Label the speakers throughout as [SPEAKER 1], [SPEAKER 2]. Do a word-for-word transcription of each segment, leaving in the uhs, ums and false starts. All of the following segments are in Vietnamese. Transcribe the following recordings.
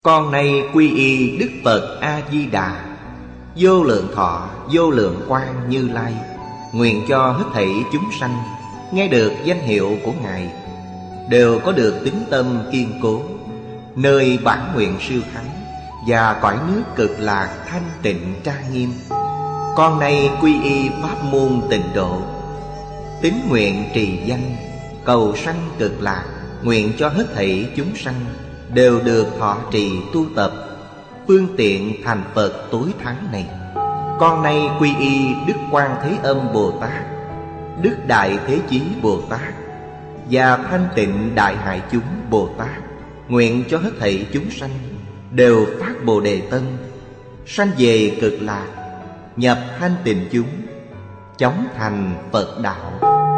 [SPEAKER 1] Con nay quy y Đức Phật A-di-đà, vô lượng thọ vô lượng quang Như Lai, nguyện cho hết thảy chúng sanh nghe được danh hiệu của Ngài đều có được tín tâm kiên cố, nơi bản nguyện siêu thắng và cõi nước cực lạc thanh tịnh trang nghiêm. Con nay quy y pháp môn tịnh độ, tín nguyện trì danh cầu sanh cực lạc, nguyện cho hết thảy chúng sanh đều được thọ trì tu tập phương tiện thành Phật tối thắng này. Con nay quy y Đức Quan Thế Âm Bồ Tát, Đức Đại Thế Chí Bồ Tát và Thanh Tịnh Đại Hải Chúng Bồ Tát, nguyện cho hết thảy chúng sanh đều phát Bồ Đề Tâm, sanh về cực lạc, nhập thanh tịnh chúng, chóng thành Phật đạo.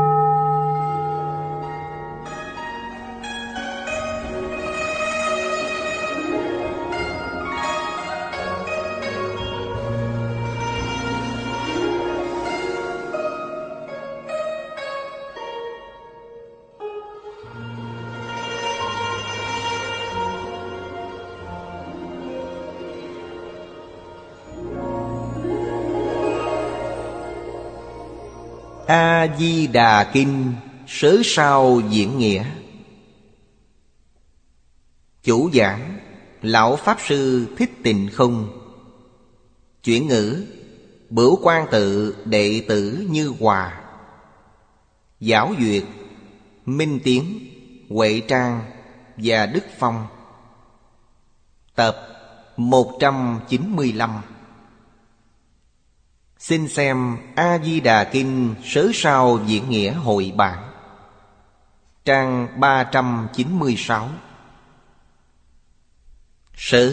[SPEAKER 1] A-di-đà Kinh Sớ Sao Diễn Nghĩa. Chủ giảng Lão Pháp Sư Thích Tịnh Không. Chuyển ngữ Bửu Quan Tự đệ tử Như Hòa. Giáo duyệt Minh Tiến, Huệ Trang và Đức Phong. Tập một trăm chín mươi lăm. Xin xem A-di-đà Kinh Sớ Sao Diễn Nghĩa hội bản, trang ba trăm chín mươi sáu. Sớ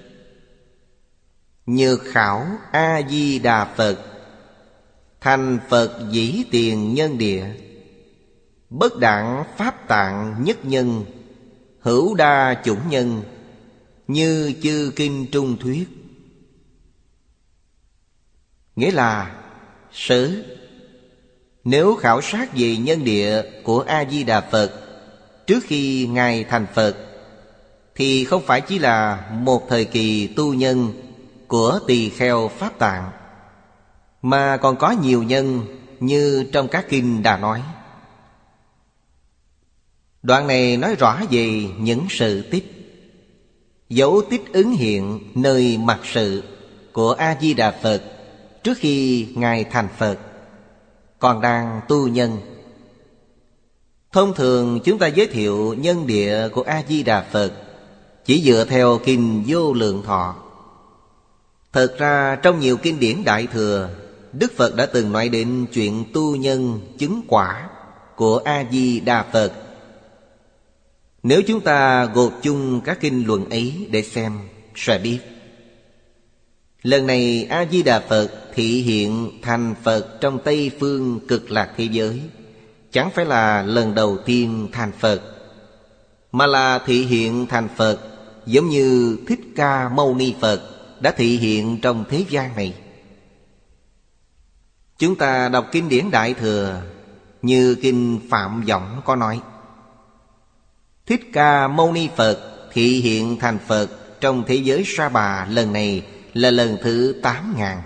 [SPEAKER 1] Nhược khảo A-di-đà Phật, thành Phật dĩ tiền nhân địa, bất đẳng pháp tạng nhất nhân, hữu đa chủng nhân, như chư kinh trung thuyết. Nghĩa là sớ, nếu khảo sát về nhân địa của A-di-đà Phật trước khi Ngài thành Phật, thì không phải chỉ là một thời kỳ tu nhân của tỳ kheo Pháp Tạng, mà còn có nhiều nhân như trong các kinh đã nói. Đoạn này nói rõ về những sự tích, dấu tích ứng hiện nơi mặt sự của A-di-đà Phật trước khi Ngài thành Phật, còn đang tu nhân. Thông thường chúng ta giới thiệu nhân địa của A-di-đà Phật chỉ dựa theo kinh Vô Lượng Thọ. Thật ra trong nhiều kinh điển Đại Thừa, Đức Phật đã từng nói đến chuyện tu nhân chứng quả của A-di-đà Phật. Nếu chúng ta gộp chung các kinh luận ấy để xem, sẽ biết lần này A-di-đà Phật thị hiện thành Phật trong Tây Phương Cực Lạc thế giới chẳng phải là lần đầu tiên thành Phật, mà là thị hiện thành Phật giống như Thích Ca Mâu Ni Phật đã thị hiện trong thế gian này. Chúng ta đọc kinh điển Đại Thừa như kinh Phạm Võng có nói, Thích Ca Mâu Ni Phật thị hiện thành Phật trong thế giới Sa Bà lần này là lần thứ tám ngàn.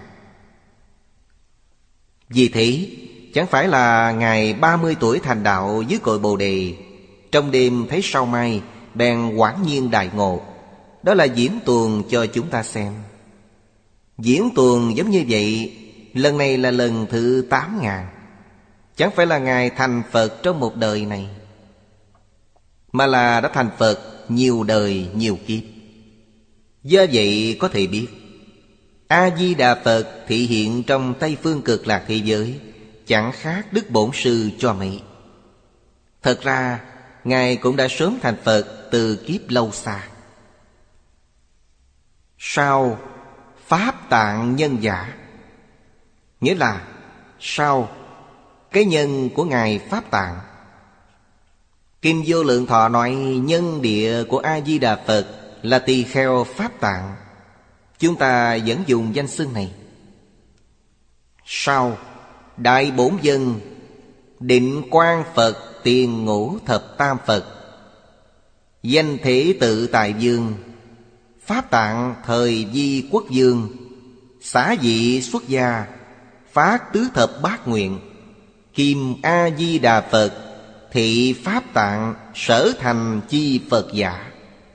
[SPEAKER 1] Vì thế chẳng phải là Ngài ba mươi tuổi thành đạo dưới cội Bồ Đề, trong đêm thấy sao mai bèn quảng nhiên đại ngộ. Đó là diễn tuồng cho chúng ta xem. Diễn tuồng giống như vậy, lần này là lần thứ tám ngàn. Chẳng phải là Ngài thành Phật trong một đời này, mà là đã thành Phật nhiều đời nhiều kiếp. Do vậy có thể biết A-di-đà Phật thị hiện trong Tây Phương Cực Lạc thế giới chẳng khác Đức Bổn Sư cho mấy. Thật ra Ngài cũng đã sớm thành Phật từ kiếp lâu xa. Sau Pháp Tạng nhân giả, nghĩa là sau cái nhân của Ngài Pháp Tạng. Kinh Vô Lượng Thọ nói nhân địa của A-di-đà Phật là tỳ kheo Pháp Tạng. Chúng ta vẫn dùng danh xưng này. Sau Đại Bổn Dân Định Quang Phật Tiền Ngũ Thập Tam Phật, danh thể tự tại dương, Pháp Tạng thời Di Quốc Dương, xả dị xuất gia, phát tứ thập bát nguyện. Kim A Di Đà Phật, thị Pháp Tạng, sở thành chi Phật giả.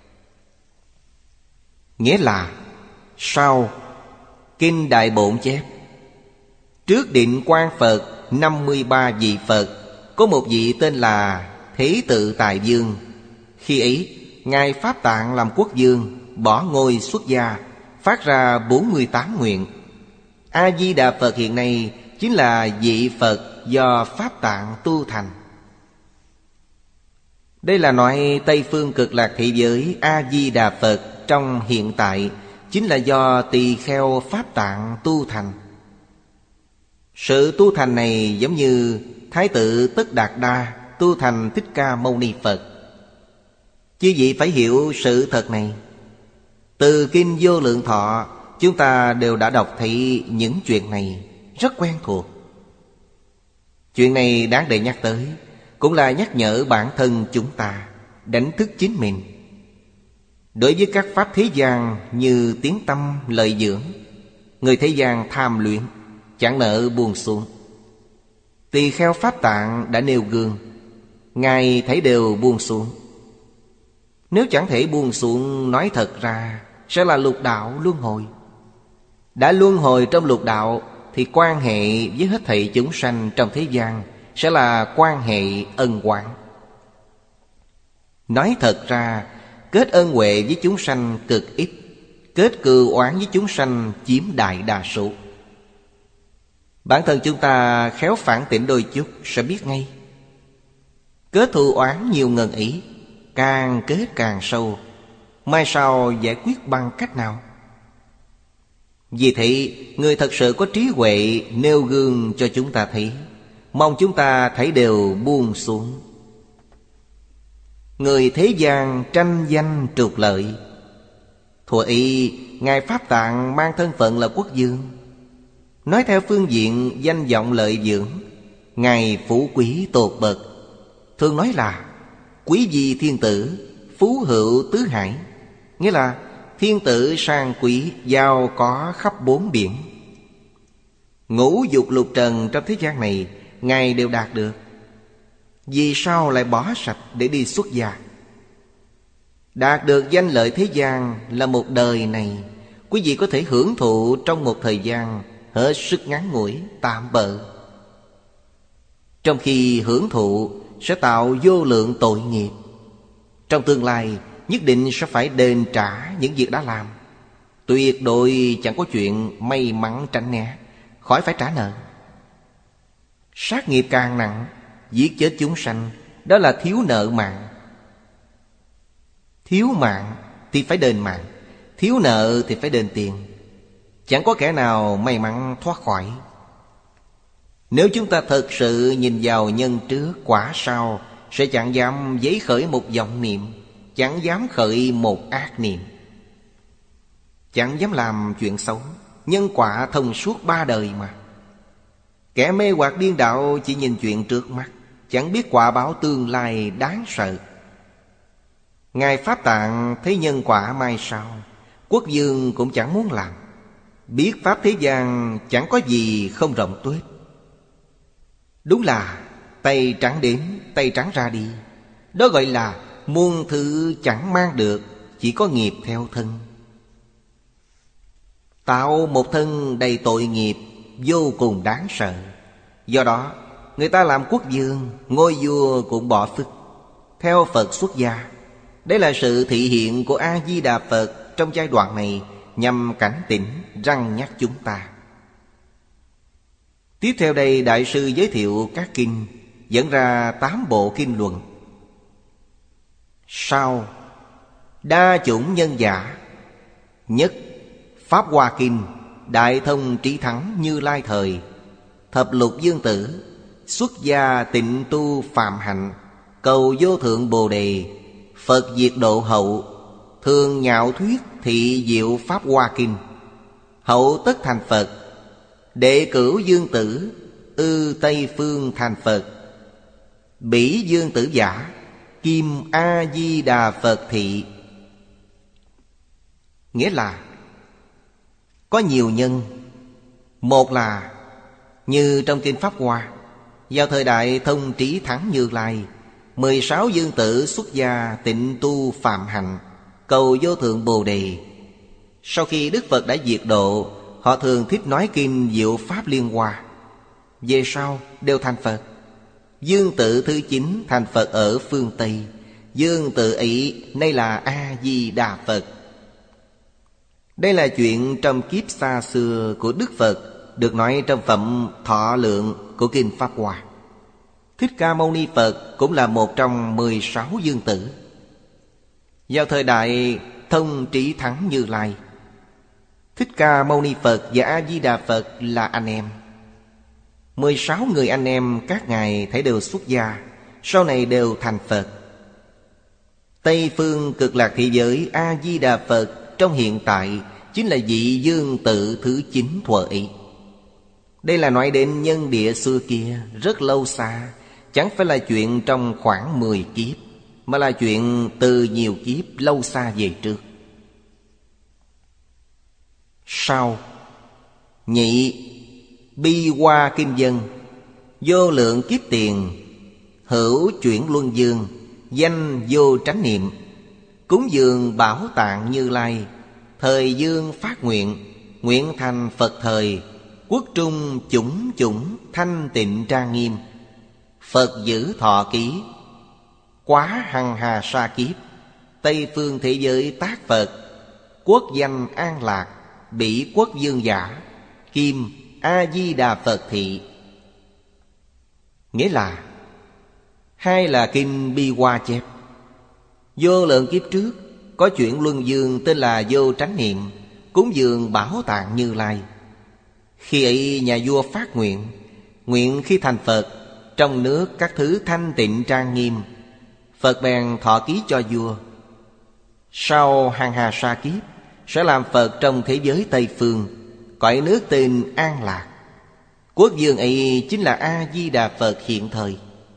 [SPEAKER 1] Nghĩa là sau Kinh Đại Bổn chép, trước Định Quang Phật năm mươi ba vị Phật, có một vị tên là Thế Tự Tài Dương. Khi ấy Ngài Pháp Tạng làm quốc vương, bỏ ngôi xuất gia, phát ra bốn mươi tám nguyện. A-di-đà Phật hiện nay chính là vị Phật do Pháp Tạng tu thành. Đây là nói Tây Phương Cực Lạc Thị Giới A-di-đà Phật trong hiện tại chính là do tỳ kheo Pháp Tạng tu thành. Sự tu thành này giống như Thái tử Tất Đạt Đa tu thành Thích Ca Mâu Ni Phật. Chư vị phải hiểu sự thật này. Từ Kinh Vô Lượng Thọ, chúng ta đều đã đọc thấy những chuyện này rất quen thuộc. Chuyện này đáng để nhắc tới, cũng là nhắc nhở bản thân chúng ta, đánh thức chính mình. Đối với các pháp thế gian như tiếng tâm, lợi dưỡng, người thế gian tham luyện, chẳng nỡ buông xuống. Tỳ kheo Pháp Tạng đã nêu gương, Ngài thấy đều buông xuống. Nếu chẳng thể buông xuống, nói thật ra sẽ là lục đạo luân hồi. Đã luân hồi trong lục đạo thì quan hệ với hết thảy chúng sanh trong thế gian sẽ là quan hệ ân oán. Nói thật ra, kết ân huệ với chúng sanh cực ít, kết cừu oán với chúng sanh chiếm đại đa số. Bản thân chúng ta khéo phản tỉnh đôi chút sẽ biết ngay. Kết thù oán nhiều ngần ý, càng kết càng sâu, mai sau giải quyết bằng cách nào? Vì thế, người thật sự có trí huệ nêu gương cho chúng ta thấy, mong chúng ta thấy đều buông xuống. Người thế gian tranh danh trục lợi, thuở y Ngài Pháp Tạng mang thân phận là quốc vương. Nói theo phương diện danh vọng lợi dưỡng, Ngài phú quý tột bậc, thường nói là quý vi thiên tử, phú hữu tứ hải. Nghĩa là thiên tử sang quý, giàu có khắp bốn biển. Ngũ dục lục trần trong thế gian này Ngài đều đạt được. Vì sao lại bỏ sạch để đi xuất gia? Đạt được danh lợi thế gian là một đời này, quý vị có thể hưởng thụ trong một thời gian hết sức ngắn ngủi, tạm bợ. Trong khi hưởng thụ sẽ tạo vô lượng tội nghiệp. Trong tương lai nhất định sẽ phải đền trả những việc đã làm. Tuyệt đối chẳng có chuyện may mắn tránh né, khỏi phải trả nợ. Sát nghiệp càng nặng, giết chết chúng sanh, đó là thiếu nợ mạng. Thiếu mạng thì phải đền mạng, thiếu nợ thì phải đền tiền. Chẳng có kẻ nào may mắn thoát khỏi. Nếu chúng ta thật sự nhìn vào nhân trước quả sau, sẽ chẳng dám giấy khởi một vọng niệm, chẳng dám khởi một ác niệm, chẳng dám làm chuyện xấu. Nhân quả thông suốt ba đời mà. Kẻ mê hoặc điên đạo chỉ nhìn chuyện trước mắt, chẳng biết quả báo tương lai đáng sợ. Ngài Pháp Tạng thấy nhân quả mai sau, quốc vương cũng chẳng muốn làm. Biết pháp thế gian chẳng có gì không rộng tuếch. Đúng là tay trắng đến, tay trắng ra đi. Đó gọi là muôn thứ chẳng mang được, chỉ có nghiệp theo thân. Tạo một thân đầy tội nghiệp vô cùng đáng sợ. Do đó người ta làm quốc vương, ngôi vua cũng bỏ phức, theo Phật xuất gia. Đây là sự thị hiện của A-di-đà Phật trong giai đoạn này, nhằm cảnh tỉnh, răn nhắc chúng ta. Tiếp theo đây Đại sư giới thiệu các kinh, dẫn ra tám bộ kinh luận. Sau đa chủng nhân giả. Nhất, Pháp Hoa Kinh, Đại Thông Trí Thắng Như Lai Thời. Thập Lục Dương Tử, xuất gia tịnh tu phạm hạnh, cầu vô thượng Bồ Đề, Phật diệt độ hậu, thường nhạo thuyết thị diệu Pháp Hoa Kinh. Hậu tất thành Phật, đệ cửu Dương Tử, ư Tây Phương thành Phật. Bỉ Dương Tử giả, Kim A Di Đà Phật thị. Nghĩa là có nhiều nhân. Một là như trong Kinh Pháp Hoa, vào thời đại Thông Trí Thắng Như Lai, mười sáu dương tử xuất gia tịnh tu phạm hạnh, cầu vô thượng Bồ Đề. Sau khi Đức Phật đã diệt độ, họ thường thích nói kinh Diệu Pháp Liên Hoa. Về sau đều thành Phật. Dương tự thứ chín thành Phật ở phương Tây. Dương tự ấy nay là A-di-đà Phật. Đây là chuyện trong kiếp xa xưa của Đức Phật, được nói trong phẩm Thọ Lượng của Kinh Pháp Hoa. Thích Ca Mâu Ni Phật cũng là một trong mười sáu dương tử. Vào thời đại Thông Trí Thắng Như Lai, Thích Ca Mâu Ni Phật và A-di-đà Phật là anh em. Mười sáu người anh em các ngài thấy đều xuất gia, sau này đều thành Phật. Tây phương Cực Lạc thế giới A-di-đà Phật trong hiện tại chính là vị dương tự thứ chín thuở ấy. Đây là nói đến nhân địa xưa kia rất lâu xa, chẳng phải là chuyện trong khoảng mười kiếp, mà là chuyện từ nhiều kiếp lâu xa về trước. Sau nhị bi hoa kinh dân, vô lượng kiếp tiền, hữu chuyển luân dương, danh vô tránh niệm, cúng dường Bảo Tạng Như Lai, thời dương phát nguyện, nguyện thành Phật thời, quốc trung chủng chủng thanh tịnh trang nghiêm, Phật giữ thọ ký, quá hằng hà sa kiếp, Tây phương thế giới tác Phật, quốc danh an lạc, bỉ quốc dương giả, kim A-di-đà Phật thị. Nghĩa là hai là kinh Bi Hoa chép. Vô lượng kiếp trước có chuyện luân dương tên là Vô Tránh Niệm, cúng dường Bảo Tạng Như Lai. Khi ấy nhà vua phát nguyện, nguyện khi thành Phật, trong nước các thứ thanh tịnh trang nghiêm, Phật bèn thọ ký cho vua. Sau hàng hà sa kiếp sẽ làm Phật trong thế giới Tây phương, cõi nước tên An Lạc. Quốc dương ấy chính là A-di-đà Phật hiện thời.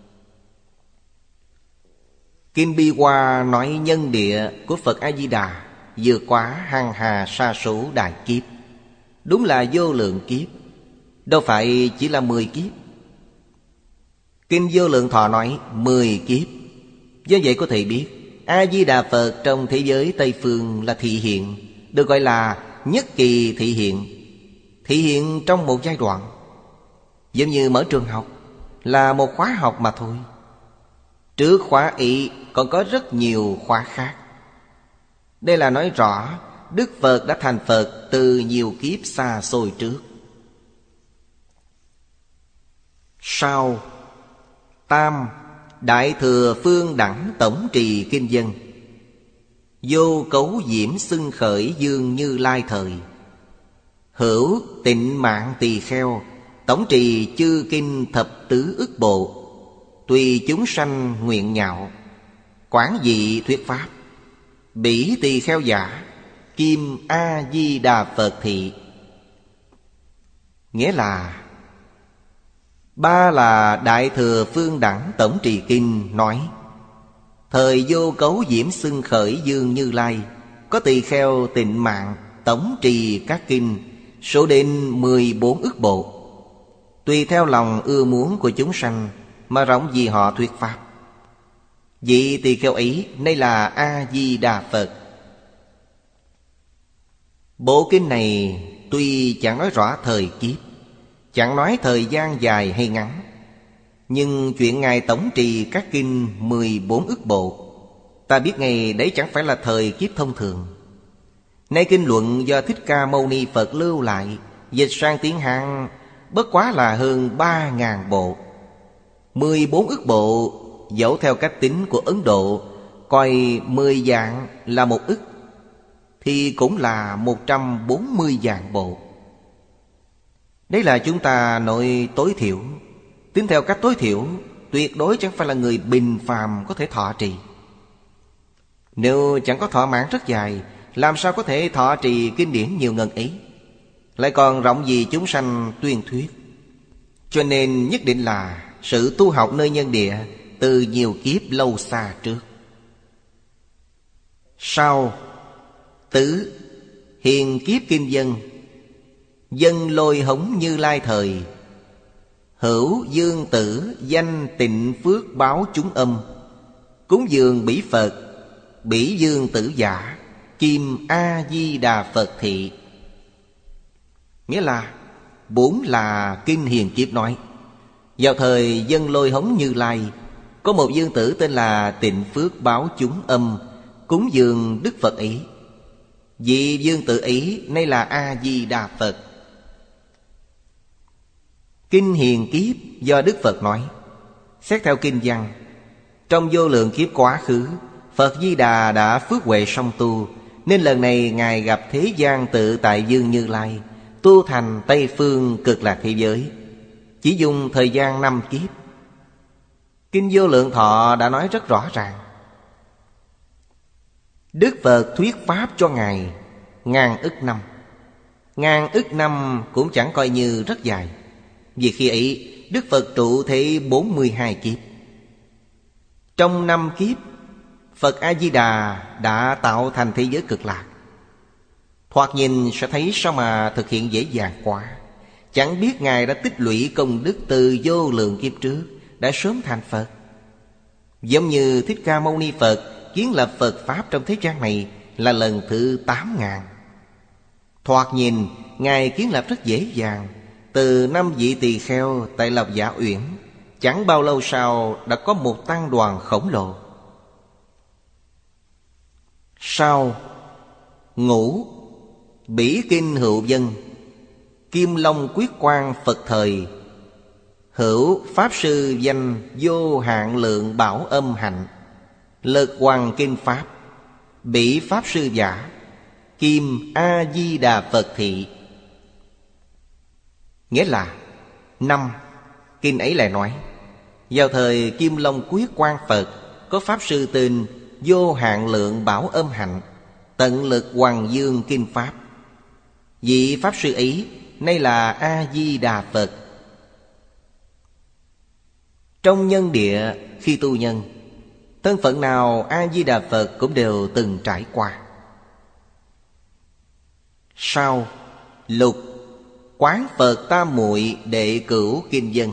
[SPEAKER 1] Kinh Bi Hoa nói nhân địa của Phật A-di-đà vượt quá hàng hà sa số đại kiếp, đúng là vô lượng kiếp, đâu phải chỉ là mười kiếp. Kinh Vô Lượng Thọ nói mười kiếp. Do vậy có thể biết A-di-đà Phật trong thế giới Tây phương là thị hiện, được gọi là nhất kỳ thị hiện. Thị hiện trong một giai đoạn, giống như mở trường học, là một khóa học mà thôi. Trước khóa ấy còn có rất nhiều khóa khác. Đây là nói rõ Đức Phật đã thành Phật từ nhiều kiếp xa xôi trước. Sau tam Đại Thừa Phương Đẳng Tổng Trì Kinh Dân, vô cấu diễm xưng khởi dương Như Lai thời, hữu tịnh mạng tỳ kheo, tổng trì chư kinh thập tứ ức bộ, tùy chúng sanh nguyện nhạo, quảng dị thuyết pháp, bỉ tỳ kheo giả, kim A-di-đà Phật thị. Nghĩa là ba là Đại Thừa Phương Đẳng Tổng Trì Kinh nói, thời vô cấu diễm xưng khởi dương Như Lai, có tỳ kheo tịnh mạng tổng trì các kinh, số đến mười bốn ức bộ, tùy theo lòng ưa muốn của chúng sanh mà rộng vì họ thuyết pháp. Vị tỳ kheo ấy nay là A-di-đà Phật. Bộ kinh này tuy chẳng nói rõ thời kiếp, chẳng nói thời gian dài hay ngắn, nhưng chuyện Ngài tổng trì các kinh mười bốn ức bộ, ta biết ngay đấy chẳng phải là thời kiếp thông thường. Nay kinh luận do Thích Ca Mâu Ni Phật lưu lại, dịch sang tiếng Hán bất quá là hơn ba ngàn bộ. Mười bốn ức bộ, dẫu theo cách tính của Ấn Độ, coi mười vạn là một ức, thì cũng là một trăm bốn mươi vạn bộ. Đấy là chúng ta nội tối thiểu. Tính theo cách tối thiểu, tuyệt đối chẳng phải là người bình phàm có thể thọ trì. Nếu chẳng có thọ mạng rất dài, làm sao có thể thọ trì kinh điển nhiều ngần ấy, lại còn rộng vì chúng sanh tuyên thuyết. Cho nên nhất định là sự tu học nơi nhân địa từ nhiều kiếp lâu xa trước. Sau tứ Hiền kiếp kinh dân. Dân Lôi Hống Như Lai thời. Hữu dương tử danh tịnh phước báo chúng âm. Cúng dường bỉ Phật, bỉ dương tử giả. Kim A-di-đà Phật thị. Nghĩa là bốn là kinh Hiền kiếp nói. Vào thời Dân Lôi Hống Như Lai, có một dương tử tên là Tịnh Phước báo chúng âm, cúng dường Đức Phật ấy. Vị dương tử ấy nay là A-di-đà Phật. Kinh Hiền kiếp do Đức Phật nói. Xét theo kinh văn, trong vô lượng kiếp quá khứ, Phật Di Đà đã phước huệ song tu, nên lần này Ngài gặp thế gian tự tại Dương Như Lai, tu thành Tây Phương Cực Lạc thế giới, chỉ dùng thời gian năm kiếp. Kinh Vô Lượng Thọ đã nói rất rõ ràng. Đức Phật thuyết pháp cho Ngài ngàn ức năm. Ngàn ức năm cũng chẳng coi như rất dài, vì khi ấy Đức Phật trụ thế bốn mươi hai kiếp. Trong năm kiếp, Phật A-di-đà đã tạo thành thế giới cực lạc. Thoạt nhìn sẽ thấy sao mà thực hiện dễ dàng quá. Chẳng biết Ngài đã tích lũy công đức từ vô lượng kiếp trước, đã sớm thành Phật. Giống như Thích Ca Mâu Ni Phật kiến lập Phật Pháp trong thế gian này là lần thứ tám ngàn. Thoạt nhìn Ngài kiến lập rất dễ dàng. Từ năm vị tỳ kheo tại Lộc Giả Uyển, chẳng bao lâu sau đã có một tăng đoàn khổng lồ. Sau ngũ bỉ kinh hữu dân. Kim Long Quyết Quang Phật thời. Hữu Pháp Sư danh vô hạn lượng bảo âm hạnh. Lực Hoàng Kinh Pháp. Bỉ Pháp Sư giả. Kim A-di-đà Phật thị. Nghĩa là năm, kinh ấy lại nói, vào thời Kim Long Quyết Quang Phật, có Pháp Sư tên vô hạn lượng bảo âm hạnh, tận lực Hoàng Dương Kinh Pháp. Vị Pháp Sư ấy nay là A-di-đà Phật. Trong nhân địa khi tu nhân, thân phận nào A-di-đà Phật cũng đều từng trải qua. Sau lục Quán Phật Tam Muội đệ cửu kinh dân.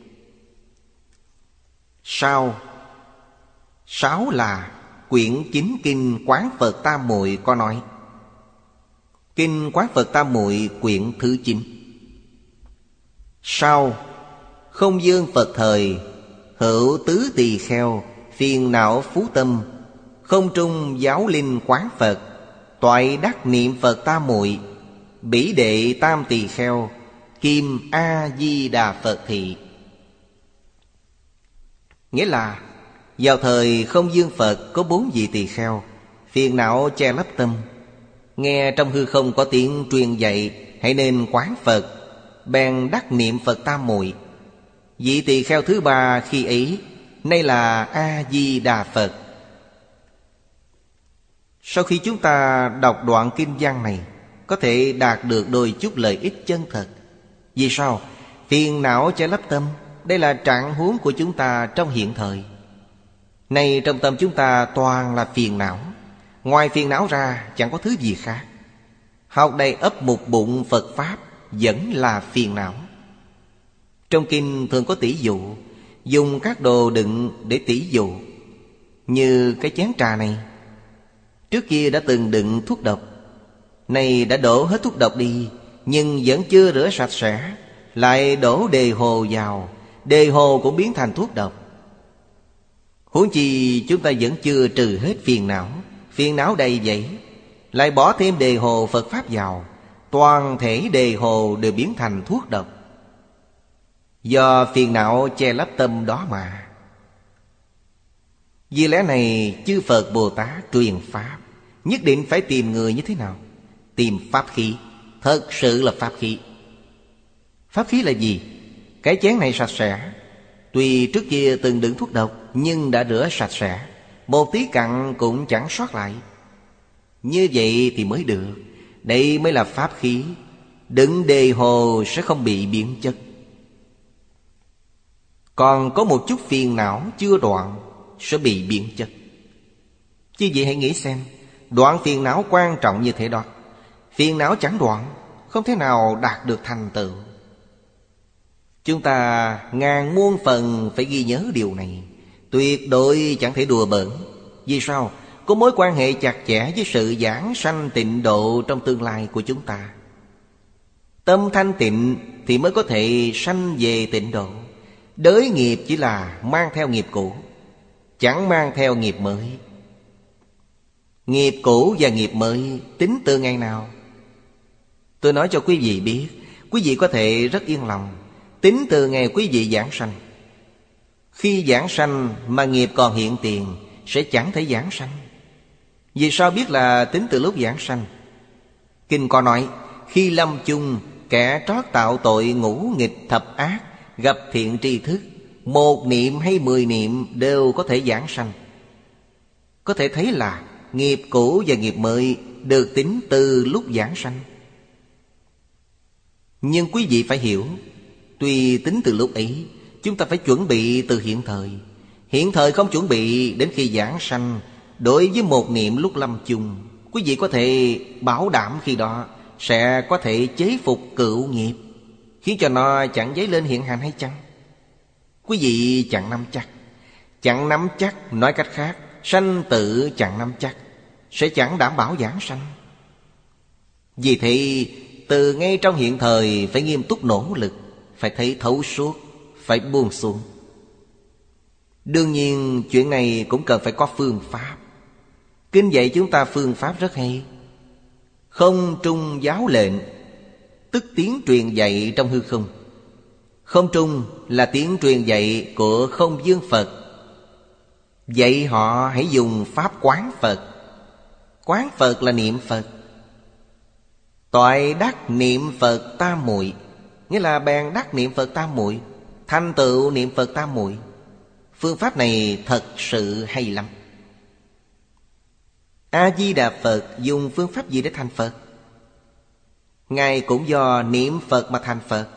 [SPEAKER 1] Sau sáu là quyển chính kinh Quán Phật Tam Muội có nói. Kinh Quán Phật Tam Muội quyển thứ chín. Sau Không Dương Phật thời. Hữu tứ tỳ kheo phiền não phú tâm. Không trung giáo linh quán Phật. Toại đắc niệm Phật Tam Muội. Bỉ đệ tam tỳ kheo. Kim A-di-đà Phật thị. Nghĩa là vào thời Không Dương Phật có bốn vị tỳ kheo, phiền não che lấp tâm. Nghe trong hư không có tiếng truyền dạy hãy nên quán Phật, bèn đắc niệm Phật Tam Muội. Vị tỳ kheo thứ ba khi ấy nay là A-di-đà Phật. Sau khi chúng ta đọc đoạn kinh văn này, có thể đạt được đôi chút lợi ích chân thật. Vì sao? Phiền não che lấp tâm, đây là trạng huống của chúng ta trong hiện thời. Nay trong tâm chúng ta toàn là phiền não. Ngoài phiền não ra chẳng có thứ gì khác. Học đầy ấp một bụng Phật Pháp vẫn là phiền não. Trong kinh thường có tỷ dụ, dùng các đồ đựng để tỷ dụ. Như cái chén trà này, trước kia đã từng đựng thuốc độc, nay đã đổ hết thuốc độc đi, nhưng vẫn chưa rửa sạch sẽ, lại đổ đề hồ vào, đề hồ cũng biến thành thuốc độc. Huống chi chúng ta vẫn chưa trừ hết phiền não, phiền não đầy vậy, lại bỏ thêm đề hồ Phật Pháp vào, toàn thể đề hồ đều biến thành thuốc độc. Do phiền não che lấp tâm đó mà. Vì lẽ này chư Phật Bồ Tát truyền Pháp nhất định phải tìm người như thế nào? Tìm pháp khí. Thật sự là pháp khí. Pháp khí là gì? Cái chén này sạch sẽ, tuy trước kia từng đựng thuốc độc, nhưng đã rửa sạch sẽ, một tí cặn cũng chẳng sót lại. Như vậy thì mới được. Đây mới là pháp khí. Đựng đề hồ sẽ không bị biến chất. Còn có một chút phiền não chưa đoạn sẽ bị biến chất. Chứ vậy hãy nghĩ xem, đoạn phiền não quan trọng như thế đó. Phiền não chẳng đoạn, không thể nào đạt được thành tựu. Chúng ta ngàn muôn phần phải ghi nhớ điều này. Tuyệt đối chẳng thể đùa bỡn. Vì sao? Có mối quan hệ chặt chẽ với sự giảng sanh tịnh độ trong tương lai của chúng ta. Tâm thanh tịnh thì mới có thể sanh về tịnh độ. Đới nghiệp chỉ là mang theo nghiệp cũ, chẳng mang theo nghiệp mới. Nghiệp cũ và nghiệp mới tính từ ngày nào? Tôi nói cho quý vị biết, quý vị có thể rất yên lòng. Tính từ ngày quý vị giảng sanh. Khi giảng sanh mà nghiệp còn hiện tiền, sẽ chẳng thể giảng sanh. Vì sao biết là tính từ lúc giảng sanh? Kinh có nói, khi lâm chung, kẻ trót tạo tội ngũ nghịch thập ác, gặp thiện tri thức, một niệm hay mười niệm đều có thể giảng sanh. Có thể thấy là nghiệp cũ và nghiệp mới được tính từ lúc giảng sanh. Nhưng quý vị phải hiểu, tuy tính từ lúc ấy, chúng ta phải chuẩn bị từ hiện thời. Hiện thời không chuẩn bị, đến khi giảng sanh, đối với một niệm lúc lâm chung, quý vị có thể bảo đảm khi đó sẽ có thể chế phục cựu nghiệp, khiến cho nó chẳng dấy lên hiện hành hay chăng? Quý vị chẳng nắm chắc. Chẳng nắm chắc, nói cách khác, sanh tử chẳng nắm chắc, sẽ chẳng đảm bảo giảng sanh. Vì thế, từ ngay trong hiện thời phải nghiêm túc nỗ lực, phải thấy thấu suốt, phải buông xuống. Đương nhiên chuyện này cũng cần phải có phương pháp. Kinh dạy chúng ta phương pháp rất hay. Không trung giáo lệnh, tức tiếng truyền dạy trong hư không. Không trung là tiếng truyền dạy của Không Dương Phật. Dạy họ hãy dùng pháp quán Phật. Quán Phật là niệm Phật. Toại đắc niệm Phật tam muội, nghĩa là bèn đắc niệm Phật tam muội, thành tựu niệm Phật tam muội. Phương pháp này thật sự hay lắm. A-di-đà Phật dùng phương pháp gì để thành Phật? Ngài cũng do niệm Phật mà thành Phật.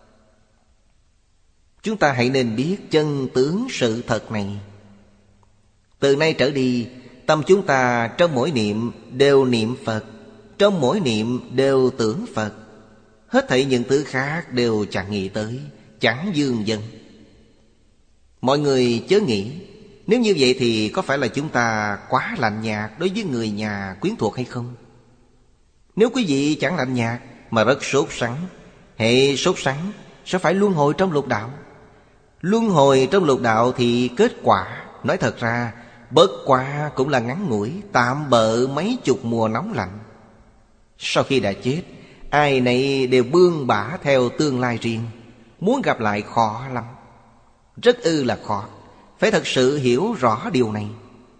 [SPEAKER 1] Chúng ta hãy nên biết chân tướng sự thật này. Từ nay trở đi, tâm chúng ta trong mỗi niệm đều niệm Phật, trong mỗi niệm đều tưởng Phật. Hết thảy những thứ khác đều chẳng nghĩ tới, chẳng dương dân. Mọi người chớ nghĩ, nếu như vậy thì có phải là chúng ta quá lạnh nhạt đối với người nhà quyến thuộc hay không? Nếu quý vị chẳng lạnh nhạt mà rất sốt sắng, hệ sốt sắng sẽ phải luân hồi trong lục đạo. Luân hồi trong lục đạo thì kết quả, nói thật ra, bất quá cũng là ngắn ngủi, tạm bợ mấy chục mùa nóng lạnh. Sau khi đã chết, ai nấy đều bươn bả theo tương lai riêng. Muốn gặp lại khó lắm, rất ư là khó. Phải thật sự hiểu rõ điều này.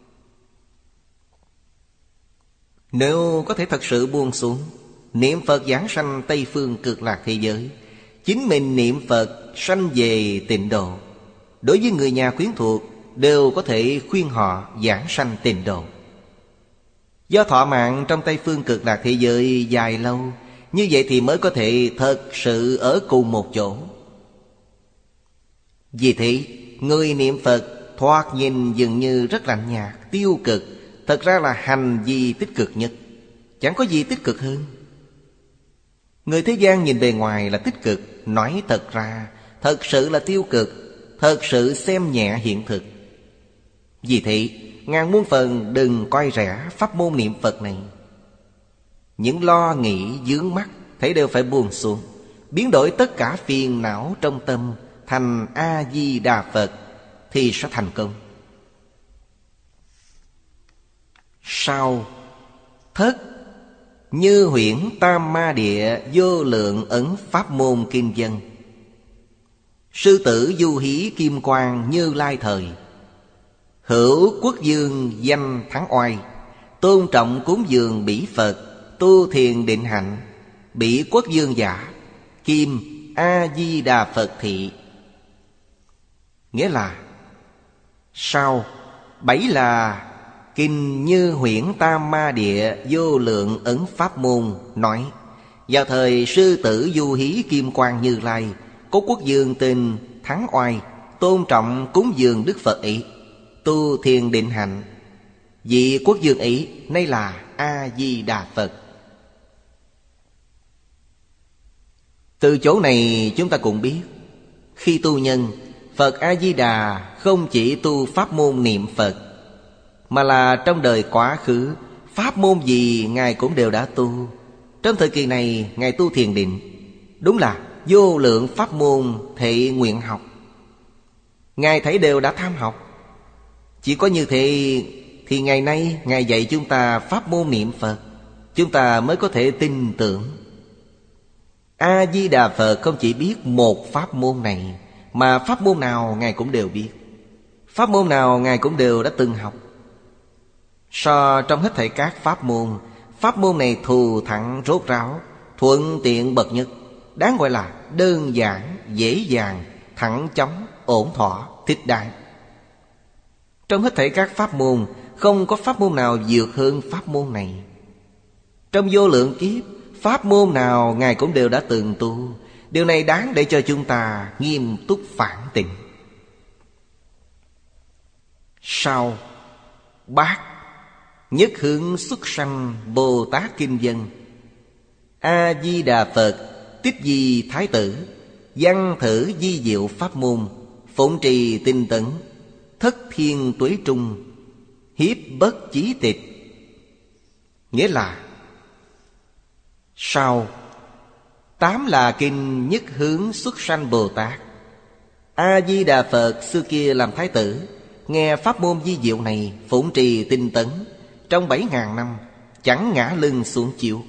[SPEAKER 1] Nếu có thể thật sự buông xuống, niệm Phật giảng sanh Tây Phương Cực Lạc thế giới, chính mình niệm Phật sanh về tịnh độ, đối với người nhà quyến thuộc đều có thể khuyên họ giảng sanh tịnh độ. Do thọ mạng trong Tây Phương Cực Lạc thế giới dài lâu, như vậy thì mới có thể thật sự ở cùng một chỗ. Vì thế, người niệm Phật thoạt nhìn dường như rất lạnh nhạt, tiêu cực, thật ra là hành vi tích cực nhất. Chẳng có gì tích cực hơn. Người thế gian nhìn bề ngoài là tích cực, nói thật ra thật sự là tiêu cực, thật sự xem nhẹ hiện thực. Vì thế, ngàn muôn phần đừng coi rẻ pháp môn niệm Phật này. Những lo nghĩ vướng mắc thấy đều phải buông xuống, biến đổi tất cả phiền não trong tâm thành A-di-đà Phật thì sẽ thành công. Sau thất Như huyễn tam ma địa vô lượng ấn pháp môn kinh dân. Sư tử du hí kim quang Như Lai thời, hữu quốc dương danh thắng oai, tôn trọng cúng dường bỉ Phật, tu thiền định hạnh, bỉ quốc dương giả, kim A-di-đà Phật thị. Nghĩa là sau bảy là kinh Như huyễn tam ma địa vô lượng ấn pháp môn nói, vào thời sư tử du hí kim quang Như Lai, có quốc dương tên Thắng Oai, tôn trọng cúng dường Đức Phật ấy, tu thiền định hạnh. Vị quốc dương ấy nay là A-di-đà Phật. Từ chỗ này chúng ta cũng biết, khi tu nhân, Phật A-di-đà không chỉ tu pháp môn niệm Phật, mà là trong đời quá khứ, pháp môn gì Ngài cũng đều đã tu. Trong thời kỳ này Ngài tu thiền định, đúng là vô lượng pháp môn thệ nguyện học, Ngài thấy đều đã tham học. Chỉ có như thế thì ngày nay Ngài dạy chúng ta pháp môn niệm Phật, chúng ta mới có thể tin tưởng. A-di-đà Phật không chỉ biết một pháp môn này, mà pháp môn nào Ngài cũng đều biết, pháp môn nào Ngài cũng đều đã từng học. So trong hết thảy các pháp môn, pháp môn này thù thắng rốt ráo, thuận tiện bậc nhất, đáng gọi là đơn giản, dễ dàng, thẳng chóng, ổn thỏa, thích đáng. Trong hết thảy các pháp môn, không có pháp môn nào vượt hơn pháp môn này. Trong vô lượng kiếp, pháp môn nào Ngài cũng đều đã từng tu. Điều này đáng để cho chúng ta nghiêm túc phản tỉnh. Sau Bát Nhất hướng xuất sanh Bồ Tát Kinh Dân. A-di-đà Phật Tích di Thái tử, văn thử di diệu pháp môn, phụng trì tinh tấn, thất thiên tuế trung, hiếp bất chí tịch. Nghĩa là sau tám là kinh nhất hướng xuất sanh Bồ Tát. A-di-đà Phật xưa kia làm thái tử, nghe pháp môn di diệu này, phụng trì tinh tấn, trong bảy ngàn năm chẳng ngã lưng xuống chịu.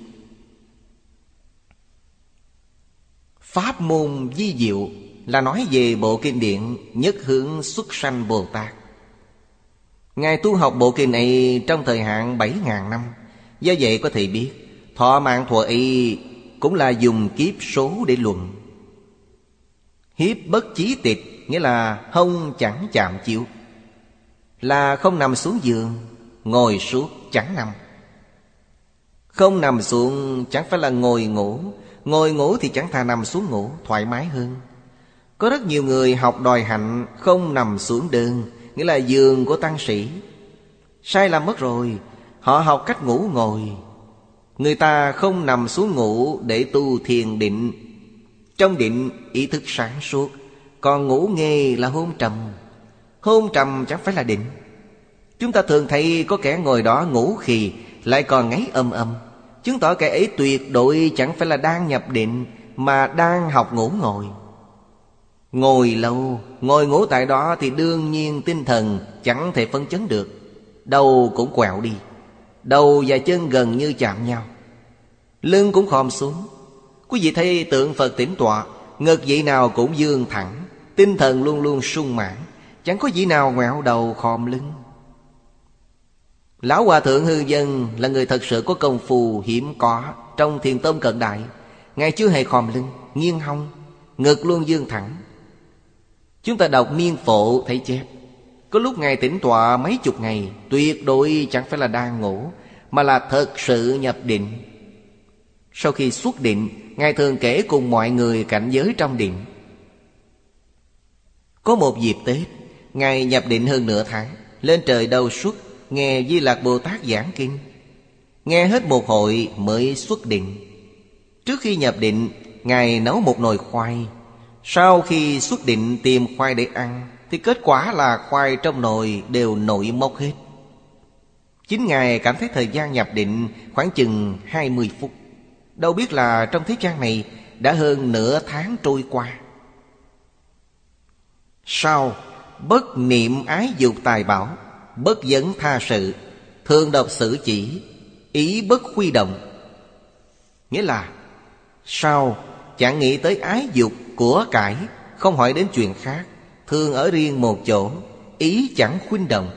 [SPEAKER 1] Pháp môn di diệu là nói về bộ kinh điển nhất hướng xuất sanh Bồ Tát. Ngài tu học bộ kinh này trong thời hạn bảy ngàn năm. Do vậy có thể biết, thọ mạng thuở ấy cũng là dùng kiếp số để luận. Hiếp bất chí tịch, nghĩa là hông chẳng chạm chiếu, là không nằm xuống giường, ngồi suốt chẳng nằm. Không nằm xuống chẳng phải là ngồi ngủ, ngồi ngủ thì chẳng thà nằm xuống ngủ, thoải mái hơn. Có rất nhiều người học đòi hạnh không nằm xuống đơn, nghĩa là giường của tăng sĩ. Sai lầm mất rồi, họ học cách ngủ ngồi. Người ta không nằm xuống ngủ để tu thiền định. Trong định ý thức sáng suốt, còn ngủ nghe là hôn trầm. Hôn trầm chẳng phải là định. Chúng ta thường thấy có kẻ ngồi đó ngủ khì, lại còn ngáy âm âm, chứng tỏ kẻ ấy tuyệt đối chẳng phải là đang nhập định, mà đang học ngủ ngồi. Ngồi lâu, ngồi ngủ tại đó thì đương nhiên tinh thần chẳng thể phấn chấn được, đầu cũng quẹo đi, đầu và chân gần như chạm nhau, lưng cũng khom xuống. Quý vị thấy tượng Phật tĩnh tọa, ngực vị nào cũng dương thẳng, tinh thần luôn luôn sung mãn, chẳng có vị nào ngoẹo đầu khom lưng. Lão Hòa Thượng Hư Vân là người thật sự có công phu hiếm có trong Thiền Tông cận đại. Ngài chưa hề khom lưng, nghiêng hông, ngực luôn dương thẳng. Chúng ta đọc Niên Phổ thấy chép, có lúc Ngài tĩnh tọa mấy chục ngày, tuyệt đối chẳng phải là đang ngủ, mà là thật sự nhập định. Sau khi xuất định, Ngài thường kể cùng mọi người cảnh giới trong định. Có một dịp Tết, Ngài nhập định hơn nửa tháng, lên trời đâu suốt, nghe Di Lặc Bồ Tát giảng kinh. Nghe hết một hội mới xuất định. Trước khi nhập định, Ngài nấu một nồi khoai. Sau khi xuất định tìm khoai để ăn, thì kết quả là khoai trong nồi đều nổi mốc hết. Chính Ngài cảm thấy thời gian nhập định khoảng chừng hai mươi phút. Đâu biết là trong thế gian này đã hơn nửa tháng trôi qua. Sau bất niệm ái dục tài bảo, bất vấn tha sự, thường đọc sử chỉ, ý bất khuy động. Nghĩa là sau chẳng nghĩ tới ái dục của cải, không hỏi đến chuyện khác, thường ở riêng một chỗ, ý chẳng khuynh động.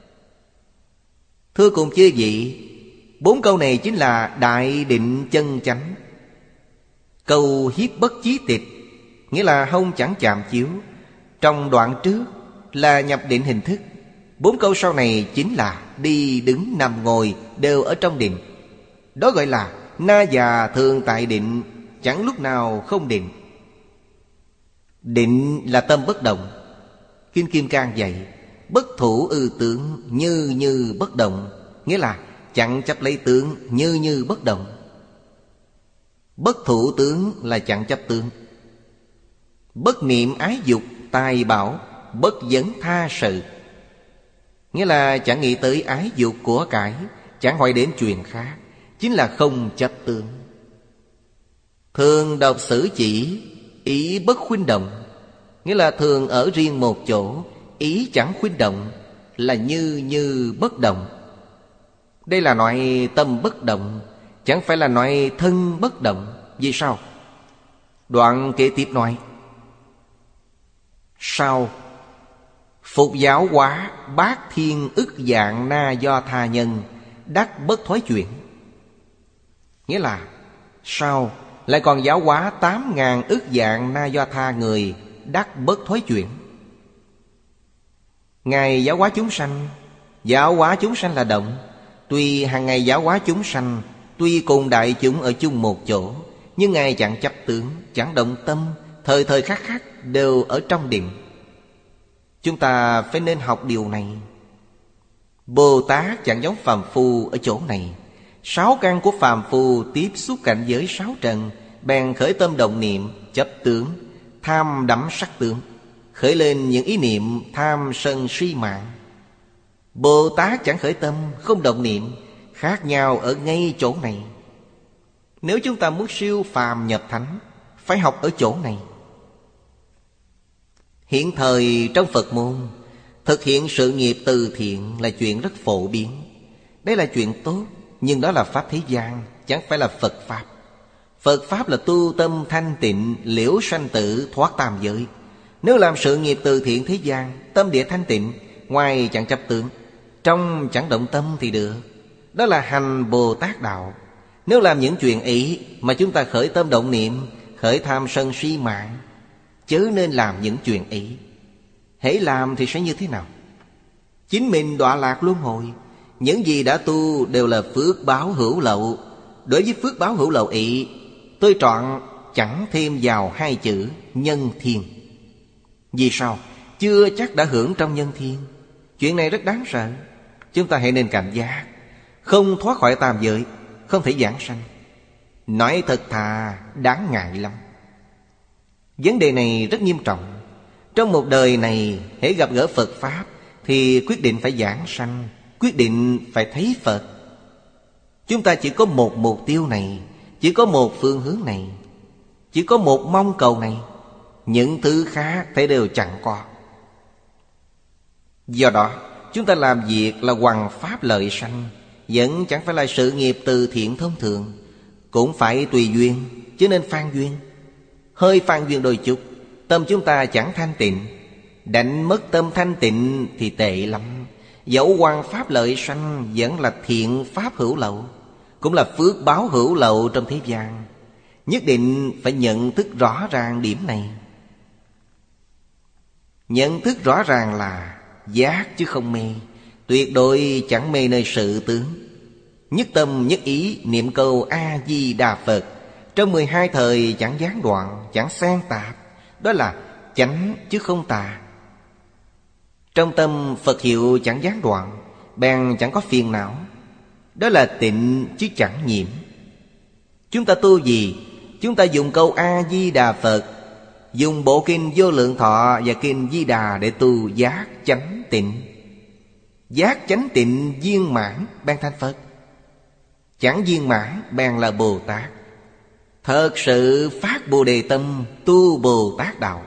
[SPEAKER 1] Thưa cùng chư vị, bốn câu này chính là đại định chân chánh. Câu hiếp bất chí tịch, nghĩa là hông chẳng chạm chiếu. Trong đoạn trước là nhập định hình thức. Bốn câu sau này chính là đi đứng nằm ngồi đều ở trong định. Đó gọi là na già thường tại định, chẳng lúc nào không định. Định là tâm bất động. Kinh Kim Cang dạy, bất thủ ư tướng như như bất động, nghĩa là chẳng chấp lấy tướng như như bất động. Bất thụ tướng là chẳng chấp tướng. Bất niệm ái dục tài bảo, bất vấn tha sự. Nghĩa là chẳng nghĩ tới ái dục của cải, chẳng hỏi đến chuyện khác, chính là không chấp tướng. Thường đọc sử chỉ, ý bất khuynh động. Nghĩa là thường ở riêng một chỗ, ý chẳng khuynh động, là như như bất động. Đây là nói tâm bất động, chẳng phải là nói thân bất động. Vì sao? Đoạn kế tiếp nói: sau phục giáo hóa bát thiên ức dạng na do tha nhân, đắc bất thối chuyển. Nghĩa là sau lại còn giáo hóa tám ngàn ức dạng na do tha người, đắc bất thối chuyển. Ngài giáo hóa chúng sanh, giáo hóa chúng sanh là động. Tuy hàng ngày giáo hóa chúng sanh, tuy cùng đại chúng ở chung một chỗ, nhưng Ngài chẳng chấp tướng, chẳng động tâm, thời thời khắc khắc đều ở trong định. Chúng ta phải nên học điều này. Bồ Tát chẳng giống phàm phu ở chỗ này. Sáu căn của phàm phu tiếp xúc cảnh giới sáu trần, bèn khởi tâm động niệm, chấp tướng, tham đắm sắc tướng, khởi lên những ý niệm tham sân si mạng. Bồ Tát chẳng khởi tâm, không động niệm, khác nhau ở ngay chỗ này. Nếu chúng ta muốn siêu phàm nhập thánh, phải học ở chỗ này. Hiện thời trong Phật môn, thực hiện sự nghiệp từ thiện là chuyện rất phổ biến. Đây là chuyện tốt, nhưng đó là Pháp thế gian, chẳng phải là Phật Pháp. Phật Pháp là tu tâm thanh tịnh, liễu sanh tử, thoát tam giới. Nếu làm sự nghiệp từ thiện thế gian, tâm địa thanh tịnh, ngoài chẳng chấp tướng, trong chẳng động tâm thì được. Đó là hành Bồ Tát đạo. Nếu làm những chuyện ý mà chúng ta khởi tâm động niệm, khởi tham sân si mạng, chớ nên làm những chuyện ý. Hễ làm thì sẽ như thế nào? Chính mình đọa lạc luân hồi. Những gì đã tu đều là phước báo hữu lậu. Đối với phước báo hữu lậu ý, tôi chọn chẳng thêm vào hai chữ nhân thiên. Vì sao? Chưa chắc đã hưởng trong nhân thiên. Chuyện này rất đáng sợ. Chúng ta hãy nên cảnh giác, không thoát khỏi tam giới, không thể giảng sanh. Nói thật thà đáng ngại lắm. Vấn đề này rất nghiêm trọng. Trong một đời này, hễ gặp gỡ Phật Pháp thì quyết định phải giảng sanh, quyết định phải thấy Phật. Chúng ta chỉ có một mục tiêu này, chỉ có một phương hướng này, chỉ có một mong cầu này. Những thứ khác thế đều chẳng có. Do đó, chúng ta làm việc là hoằng pháp lợi sanh, vẫn chẳng phải là sự nghiệp từ thiện thông thường. Cũng phải tùy duyên, chứ nên phan duyên. Hơi phan duyên đôi chút, tâm chúng ta chẳng thanh tịnh. Đánh mất tâm thanh tịnh thì tệ lắm. Dẫu hoằng pháp lợi sanh vẫn là thiện pháp hữu lậu, cũng là phước báo hữu lậu trong thế gian. Nhất định phải nhận thức rõ ràng điểm này. Nhận thức rõ ràng là giác chứ không mê. Tuyệt đối chẳng mê nơi sự tướng. Nhất tâm nhất ý niệm câu A-di-đà Phật, trong mười hai thời chẳng gián đoạn, chẳng xen tạp. Đó là chánh chứ không tà. Trong tâm Phật hiệu chẳng gián đoạn, bèn chẳng có phiền não. Đó là tịnh chứ chẳng nhiễm. Chúng ta tu gì? Chúng ta dùng câu A-di-đà Phật, dùng bộ kinh Vô Lượng Thọ và kinh Di Đà để tu giác chánh tịnh. Giác chánh tịnh viên mãn bèn thành Phật. Chẳng viên mãn bèn là Bồ Tát. Thật sự phát Bồ Đề tâm, tu Bồ Tát đạo.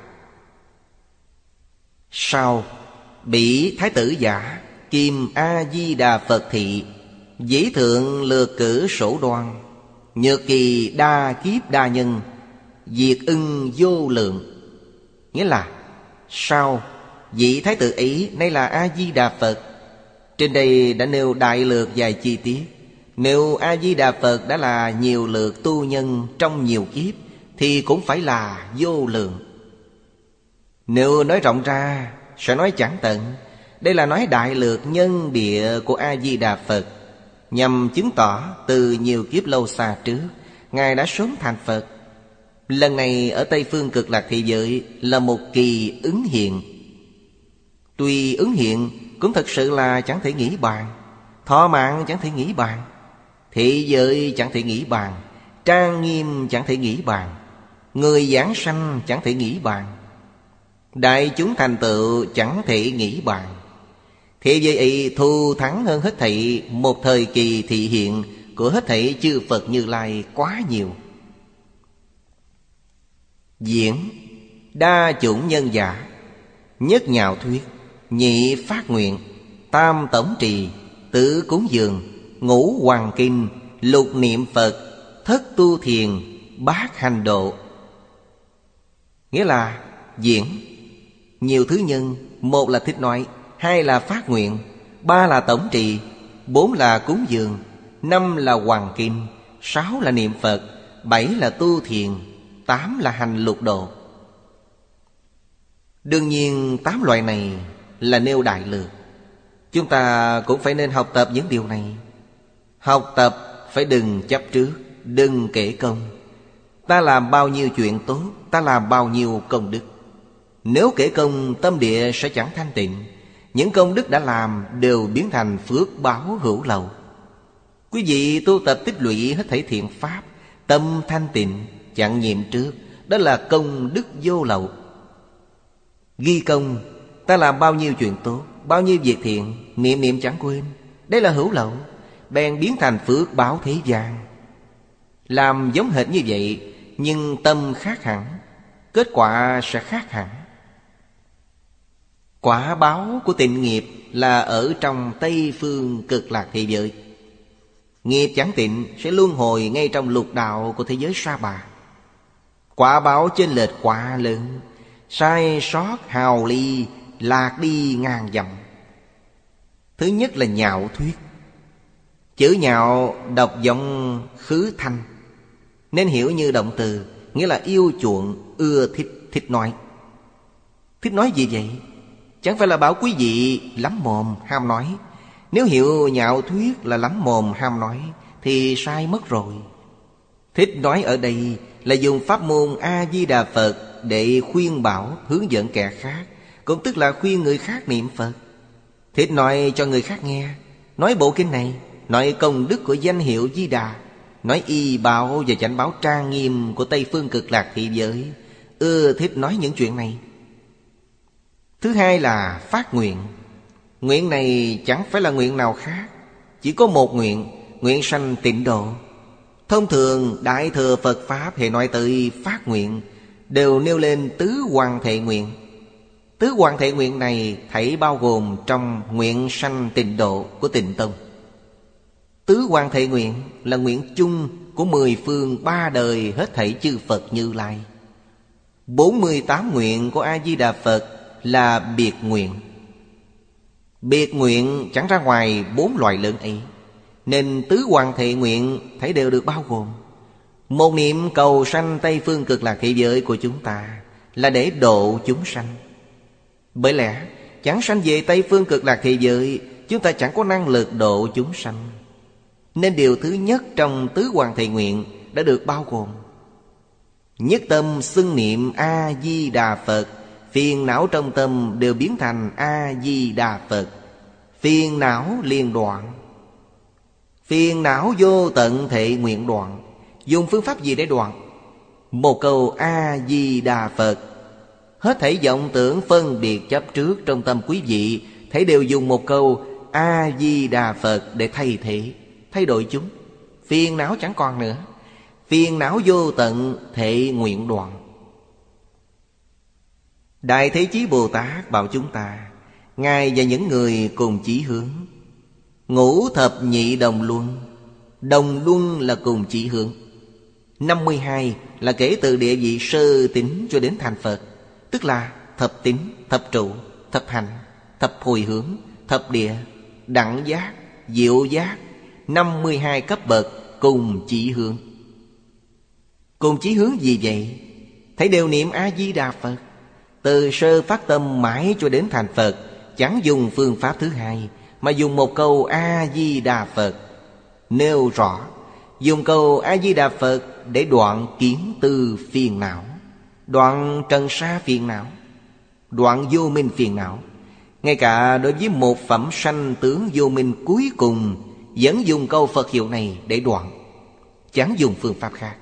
[SPEAKER 1] Sau bị Thái tử giả kim A-di-đà Phật thị, dĩ thượng lược cử sổ đoan, nhược kỳ đa kiếp đa nhân, diệt ưng vô lượng. Nghĩa là sau vị Thái tử ấy nay là A-di-đà Phật. Trên đây đã nêu đại lược vài chi tiết. Nếu A-di-đà Phật đã là nhiều lượt tu nhân trong nhiều kiếp, thì cũng phải là vô lượng. Nếu nói rộng ra sẽ nói chẳng tận. Đây là nói đại lược nhân địa của A-di-đà Phật, nhằm chứng tỏ từ nhiều kiếp lâu xa trước Ngài đã sớm thành Phật. Lần này ở Tây Phương Cực Lạc Thế Giới là một kỳ ứng hiện. Tuy ứng hiện cũng thật sự là chẳng thể nghĩ bàn. Thọ mạng chẳng thể nghĩ bàn, thế giới chẳng thể nghĩ bàn, trang nghiêm chẳng thể nghĩ bàn, người giảng sanh chẳng thể nghĩ bàn, đại chúng thành tựu chẳng thể nghĩ bàn. Thế giới ấy thù thắng hơn hết thảy một thời kỳ thị hiện của hết thảy chư Phật Như Lai quá nhiều. Diễn đa chủng nhân giả, nhất nhạo thuyết, nhị phát nguyện, tam tổng trì, tứ cúng dường, ngũ hoàng kinh, lục niệm Phật, thất tu thiền, bát hành độ. Nghĩa là diễn nhiều thứ nhân. Một là thích nói, hai là phát nguyện, ba là tổng trì, bốn là cúng dường, năm là hoàng kinh, sáu là niệm Phật, bảy là tu thiền, tám là hành lục độ. Đương nhiên tám loại này là nêu đại lược. Chúng ta cũng phải nên học tập những điều này. Học tập phải đừng chấp trước, đừng kể công. Ta làm bao nhiêu chuyện tốt, ta làm bao nhiêu công đức. Nếu kể công, tâm địa sẽ chẳng thanh tịnh. Những công đức đã làm đều biến thành phước báo hữu lậu. Quý vị tu tập tích lũy hết thảy thiện pháp, tâm thanh tịnh, chẳng nhiễm trước. Đó là công đức vô lậu. Ghi công, ta làm bao nhiêu chuyện tốt, bao nhiêu việc thiện, niệm niệm chẳng quên. Đây là hữu lậu, bèn biến thành phước báo thế gian. Làm giống hệt như vậy, nhưng tâm khác hẳn, kết quả sẽ khác hẳn. Quả báo của tịnh nghiệp là ở trong Tây Phương Cực Lạc thế giới. Nghiệp chẳng tịnh sẽ luân hồi ngay trong lục đạo của thế giới Sa Bà. Quả báo chênh lệch quá lớn, sai sót hào ly, lạc đi ngàn dặm. Thứ nhất là nhạo thuyết. Chữ nhạo đọc giống khứ thanh, nên hiểu như động từ, nghĩa là yêu chuộng, ưa thích, thích nói. Thích nói gì vậy? Chẳng phải là bảo quý vị lắm mồm ham nói. Nếu hiểu nhạo thuyết là lắm mồm ham nói thì sai mất rồi. Thích nói ở đây là dùng pháp môn A-di-đà Phật để khuyên bảo, hướng dẫn kẻ khác, cũng tức là khuyên người khác niệm Phật. Thích nói cho người khác nghe, nói bộ kinh này, nói công đức của danh hiệu Di Đà, nói y bảo và chánh báo trang nghiêm của Tây Phương Cực Lạc thị giới. Ưa thích nói những chuyện này. Thứ hai là phát nguyện. Nguyện này chẳng phải là nguyện nào khác, chỉ có một nguyện, nguyện sanh tịnh độ. Thông thường Đại Thừa Phật Pháp hệ nói tới phát nguyện đều nêu lên tứ hoàng thệ nguyện. Tứ hoàng thệ nguyện này thảy bao gồm trong nguyện sanh tịnh độ của Tịnh Tông. Tứ hoàng thệ nguyện là nguyện chung của mười phương ba đời hết thảy chư Phật Như Lai. Bốn mươi tám nguyện của A-di-đà Phật là biệt nguyện. Biệt nguyện chẳng ra ngoài bốn loại lớn ấy, nên tứ hoàng thệ nguyện thấy đều được bao gồm. Một niệm cầu sanh Tây Phương Cực Lạc thế giới của chúng ta là để độ chúng sanh. Bởi lẽ chẳng sanh về Tây Phương Cực Lạc thế giới, chúng ta chẳng có năng lực độ chúng sanh. Nên điều thứ nhất trong tứ hoàng thệ nguyện đã được bao gồm. Nhất tâm xưng niệm A-di-đà Phật, phiền não trong tâm đều biến thành A-di-đà Phật. Phiền não liền đoạn. Phiền não vô tận thệ nguyện đoạn. Dùng phương pháp gì để đoạn? Một câu A-di-đà Phật. Hết thảy vọng tưởng phân biệt chấp trước trong tâm quý vị, thấy đều dùng một câu A-di-đà Phật để thay thế, thay đổi chúng. Phiền não chẳng còn nữa. Phiền não vô tận thệ nguyện đoạn. Đại Thế Chí Bồ Tát bảo chúng ta, Ngài và những người cùng chí hướng. Ngũ thập nhị đồng luân. Đồng luân là cùng chí hướng. Năm mươi hai là kể từ địa vị sơ tín cho đến thành Phật, tức là thập tín, thập trụ, thập hành, thập hồi hướng, thập địa, đẳng giác, diệu giác. Năm mươi hai cấp bậc cùng chí hướng. Cùng chí hướng gì vậy? Thấy đều niệm A-di-đà Phật. Từ sơ phát tâm mãi cho đến thành Phật, chẳng dùng phương pháp thứ hai, mà dùng một câu A-di-đà Phật. Nêu rõ, dùng câu A-di-đà Phật để đoạn kiến tư phiền não, đoạn trần sa phiền não, đoạn vô minh phiền não. Ngay cả đối với một phẩm sanh tướng vô minh cuối cùng, vẫn dùng câu Phật hiệu này để đoạn. chẳng dùng phương pháp khác.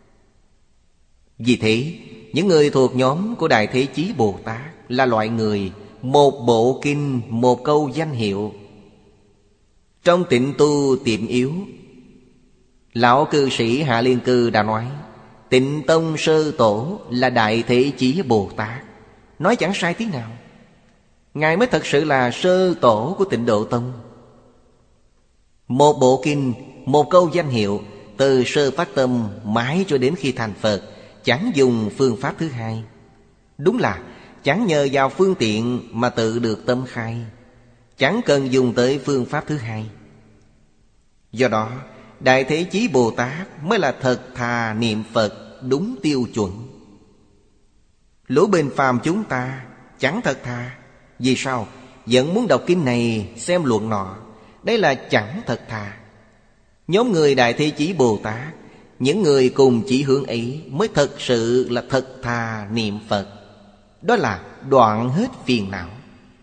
[SPEAKER 1] Vì thế, những người thuộc nhóm của Đại Thế Chí Bồ Tát là loại người một bộ kinh, một câu danh hiệu. Trong Tịnh Tu Tiệm Yếu, lão cư sĩ Hạ Liên Cư đã nói Tịnh Tông Sơ Tổ là Đại Thế Chí Bồ Tát. Nói chẳng sai tí nào. Ngài mới thật sự là sơ tổ của Tịnh Độ Tông. Một bộ kinh, một câu danh hiệu, từ sơ phát tâm mãi cho đến khi thành Phật, chẳng dùng phương pháp thứ hai. Đúng là chẳng nhờ vào phương tiện mà tự được tâm khai, chẳng cần dùng tới phương pháp thứ hai. Do đó, Đại Thế Chí Bồ Tát mới là thật thà niệm Phật đúng tiêu chuẩn. Lũ bình phàm chúng ta chẳng thật thà. Vì sao? Vẫn muốn đọc kinh này, xem luận nọ. Đây là chẳng thật thà. Nhóm người Đại Thế Chí Bồ Tát, những người cùng chỉ hướng ấy mới thật sự là thật thà niệm Phật. Đó là đoạn hết phiền não.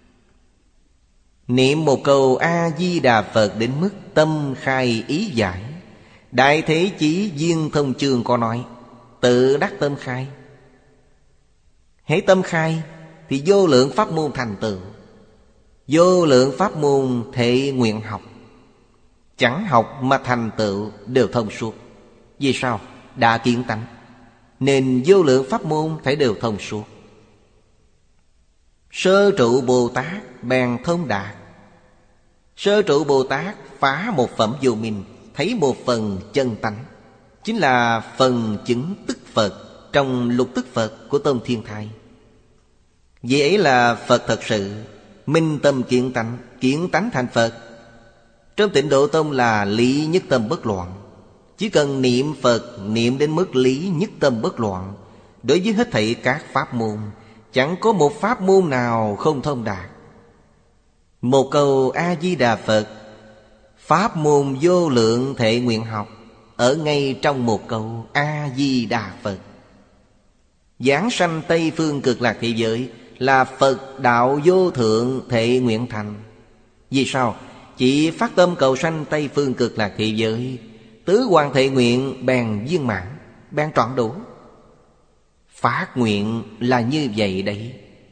[SPEAKER 1] Niệm một câu A-di-đà Phật đến mức tâm khai ý giải. Đại Thế Chí Viên Thông Chương có nói tự đắc tâm khai. Hễ tâm khai thì vô lượng pháp môn thành tựu. Vô lượng pháp môn thể nguyện học, chẳng học mà thành tựu đều thông suốt. Vì sao? Đã kiến tánh, nên vô lượng pháp môn thể đều thông suốt. Sơ trụ Bồ Tát bèn thông đạt. Sơ trụ Bồ Tát phá một phẩm vô minh, thấy một phần chân tánh, chính là phần chứng tức Phật trong lục tức Phật của Tôn Thiên Thai. Vì ấy là Phật thật sự, minh tâm kiến tánh, kiến tánh thành Phật. Trong Tịnh Độ Tông là lý nhất tâm bất loạn. Chỉ cần niệm Phật niệm đến mức lý nhất tâm bất loạn, đối với hết thảy các pháp môn, chẳng có một pháp môn nào không thông đạt. Một câu A-di-đà Phật, pháp môn vô lượng thể nguyện học, ở ngay trong một câu A-di-đà Phật. Giảng sanh Tây Phương Cực Lạc Thế Giới là Phật đạo vô thượng thể nguyện thành. Vì sao? Chỉ phát tâm cầu sanh Tây Phương Cực Lạc Thế Giới, tứ hoàng thể nguyện bèn viên mãn, bèn trọn đủ. Phát nguyện là như vậy đấy.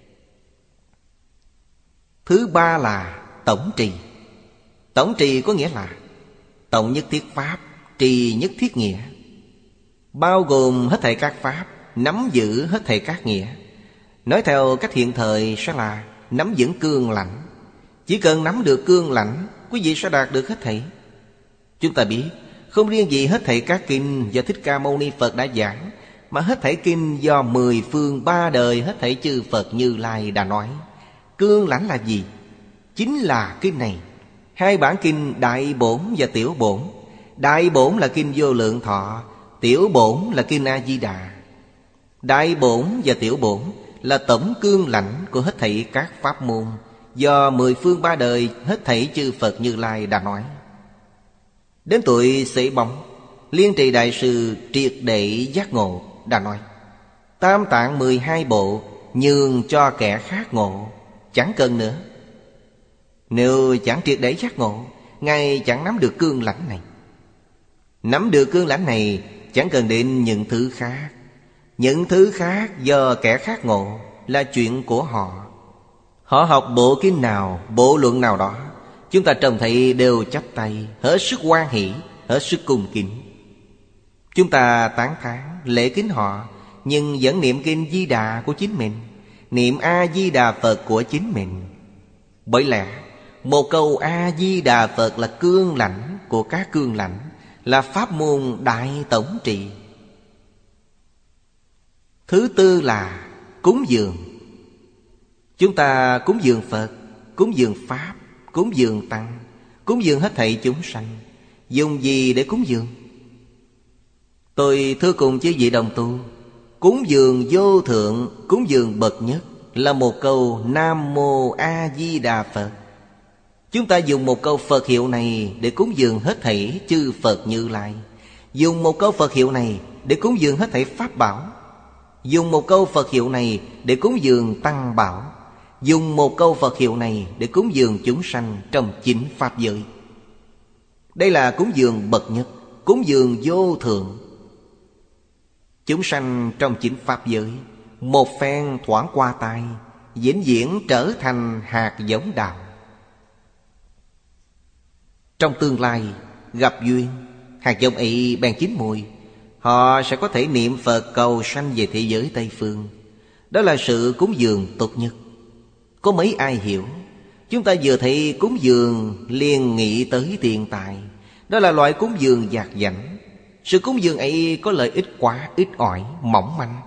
[SPEAKER 1] Thứ ba là tổng trì. Tổng trì có nghĩa là tổng nhất thiết pháp, trì nhất thiết nghĩa. Bao gồm hết thảy các pháp, nắm giữ hết thảy các nghĩa. Nói theo cách hiện thời sẽ là nắm vững cương lãnh. Chỉ cần nắm được cương lãnh, quý vị sẽ đạt được hết thảy. Chúng ta biết, không riêng gì hết thảy các kinh do Thích Ca Mâu Ni Phật đã giảng, mà hết thảy kinh do mười phương ba đời hết thảy chư Phật Như Lai đã nói. Cương lãnh là gì? Chính là kinh này. Hai bản kinh Đại Bổn và Tiểu Bổn. Đại Bổn là kinh Vô Lượng Thọ, Tiểu Bổn là kinh A-di-đà. Đại Bổn và Tiểu Bổn là tổng cương lãnh của hết thảy các pháp môn do mười phương ba đời hết thảy chư Phật Như Lai đã nói. Đến tuổi Sĩ Bóng, Liên Trì Đại Sư triệt để giác ngộ đã nói: Tam tạng mười hai bộ nhường cho kẻ khác ngộ, chẳng cần nữa. Nếu chẳng triệt để giác ngộ, Ngài chẳng nắm được cương lãnh này. Nắm được cương lãnh này chẳng cần đến những thứ khác. Những thứ khác do kẻ khác ngộ là chuyện của họ. Họ học bộ kinh nào, bộ luận nào đó, chúng ta trông thấy đều chắp tay, hết sức hoan hỷ, hết sức cung kính. Chúng ta tán thán lễ kính họ, nhưng vẫn niệm kinh Di Đà của chính mình, niệm A-di-đà Phật của chính mình. Bởi lẽ một câu A-di-đà Phật là cương lãnh của các cương lãnh, là pháp môn đại tổng trị. Thứ tư là cúng dường. Chúng ta cúng dường Phật, cúng dường Pháp, cúng dường Tăng, cúng dường hết thảy chúng sanh. Dùng gì để cúng dường? Tôi thưa cùng chư vị đồng tu, cúng dường vô thượng, cúng dường bậc nhất là một câu Nam Mô A Di Đà Phật. Chúng ta dùng một câu Phật hiệu này để cúng dường hết thảy chư Phật Như Lai. Dùng một câu Phật hiệu này để cúng dường hết thảy Pháp Bảo. Dùng một câu Phật hiệu này để cúng dường Tăng Bảo. Dùng một câu Phật hiệu này để cúng dường chúng sanh trong chính Pháp giới. Đây là cúng dường bậc nhất, cúng dường vô thượng. Chúng sanh trong chính pháp giới, một phen thoảng qua tai, vĩnh viễn trở thành hạt giống đạo. Trong tương lai gặp duyên, hạt giống ấy bèn chín mùi, họ sẽ có thể niệm Phật cầu sanh về thế giới Tây Phương. Đó là sự cúng dường tốt nhất. Có mấy ai hiểu? Chúng ta vừa thấy cúng dường liền nghĩ tới tiền tài. Đó là loại cúng dường dạt dảnh. Sự cúng dường ấy có lợi ích quá ít ỏi, mỏng manh.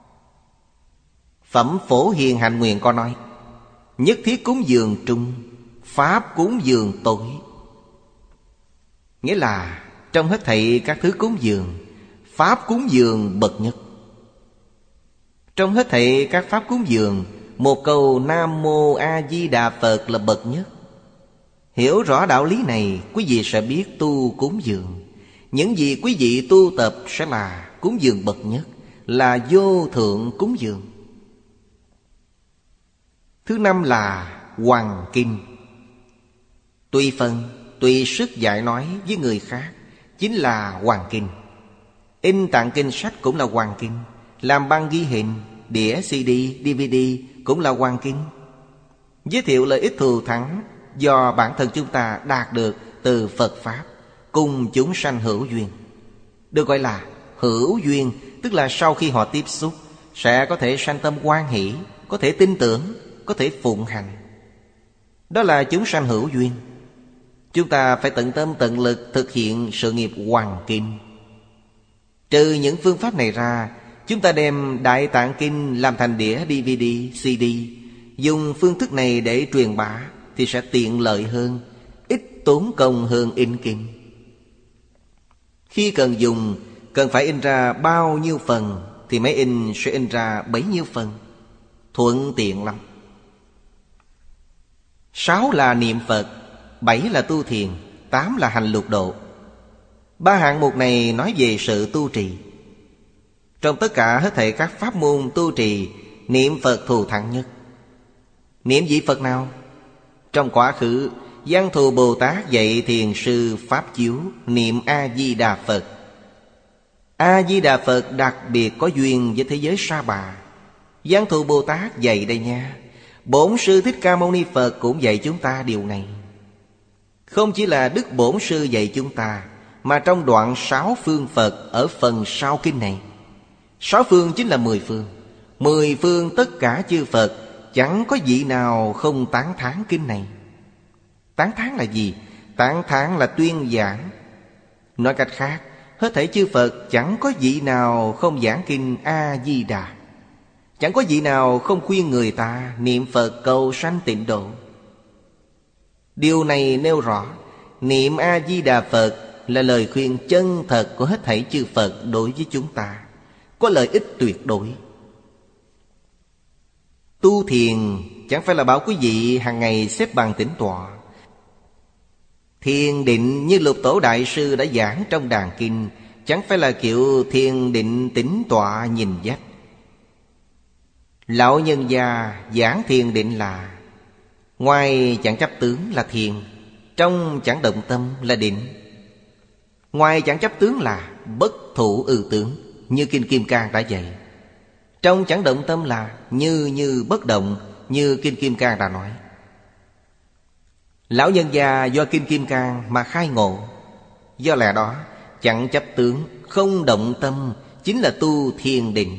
[SPEAKER 1] Phẩm Phổ Hiền Hạnh Nguyện có nói: nhất thiết cúng dường trung, pháp cúng dường tối. Nghĩa là trong hết thảy các thứ cúng dường, pháp cúng dường bậc nhất. Trong hết thảy các pháp cúng dường, một câu Nam Mô A Di Đà Phật là bậc nhất. Hiểu rõ đạo lý này, quý vị sẽ biết tu cúng dường. Những gì quý vị tu tập sẽ là cúng dường bậc nhất, là vô thượng cúng dường. Thứ năm là Hoằng Kinh. Tùy phần, tùy sức dạy nói với người khác, chính là Hoằng Kinh. In tạng kinh sách cũng là Hoằng Kinh. Làm băng ghi hình, đĩa xê đê, đê vê đê cũng là Hoằng Kinh. Giới thiệu lợi ích thù thắng do bản thân chúng ta đạt được từ Phật Pháp, cùng chúng sanh hữu duyên. Được gọi là hữu duyên, tức là sau khi họ tiếp xúc sẽ có thể sanh tâm hoan hỷ, có thể tin tưởng, có thể phụng hành. Đó là chúng sanh hữu duyên. Chúng ta phải tận tâm tận lực thực hiện sự nghiệp Hoằng Kinh. Trừ những phương pháp này ra, chúng ta đem Đại Tạng Kinh làm thành đĩa đê vê đê, xê đê. Dùng phương thức này để truyền bá thì sẽ tiện lợi hơn, ít tốn công hơn in kinh. Khi cần dùng, cần phải in ra bao nhiêu phần thì máy in sẽ in ra bấy nhiêu phần, thuận tiện lắm. Sáu là niệm Phật, bảy là tu thiền, tám là hành lục độ. Ba hạng mục này nói về sự tu trì. Trong tất cả hết thảy các pháp môn tu trì, niệm Phật thù thắng nhất. Niệm vị Phật nào? Trong quá khứ, Văn Thù Bồ Tát dạy thiền sư Pháp Chiếu niệm A-di-đà Phật. A-di-đà Phật đặc biệt có duyên với thế giới Sa Bà. Văn Thù Bồ Tát dạy đây nha. Bổn Sư Thích Ca Mâu Ni Phật cũng dạy chúng ta điều này. Không chỉ là Đức Bổn Sư dạy chúng ta, mà trong đoạn sáu phương Phật ở phần sau kinh này. Sáu phương chính là mười phương. Mười phương tất cả chư Phật, chẳng có vị nào không tán thán kinh này. Tán thán là gì? Tán thán là tuyên giảng. Nói cách khác, hết thảy chư Phật chẳng có vị nào không giảng kinh A-di-đà. Chẳng có vị nào không khuyên người ta niệm Phật cầu sanh tịnh độ. Điều này nêu rõ, niệm A-di-đà Phật là lời khuyên chân thật của hết thảy chư Phật đối với chúng ta, có lợi ích tuyệt đối. Tu thiền chẳng phải là bảo quý vị hàng ngày xếp bằng tĩnh tọa. Thiền định như Lục Tổ Đại Sư đã giảng trong Đàn Kinh, chẳng phải là kiểu thiền định tĩnh tọa nhìn vách. Lão nhân gia giảng thiền định là ngoài chẳng chấp tướng là thiền, trong chẳng động tâm là định. Ngoài chẳng chấp tướng là bất thủ ư tướng, như Kinh Kim Cang đã dạy. Trong chẳng động tâm là như như bất động, như Kinh Kim Cang đã nói. Lão nhân gia do Kinh Kim Cang mà khai ngộ. Do lẽ đó, chẳng chấp tướng, không động tâm chính là tu thiền định.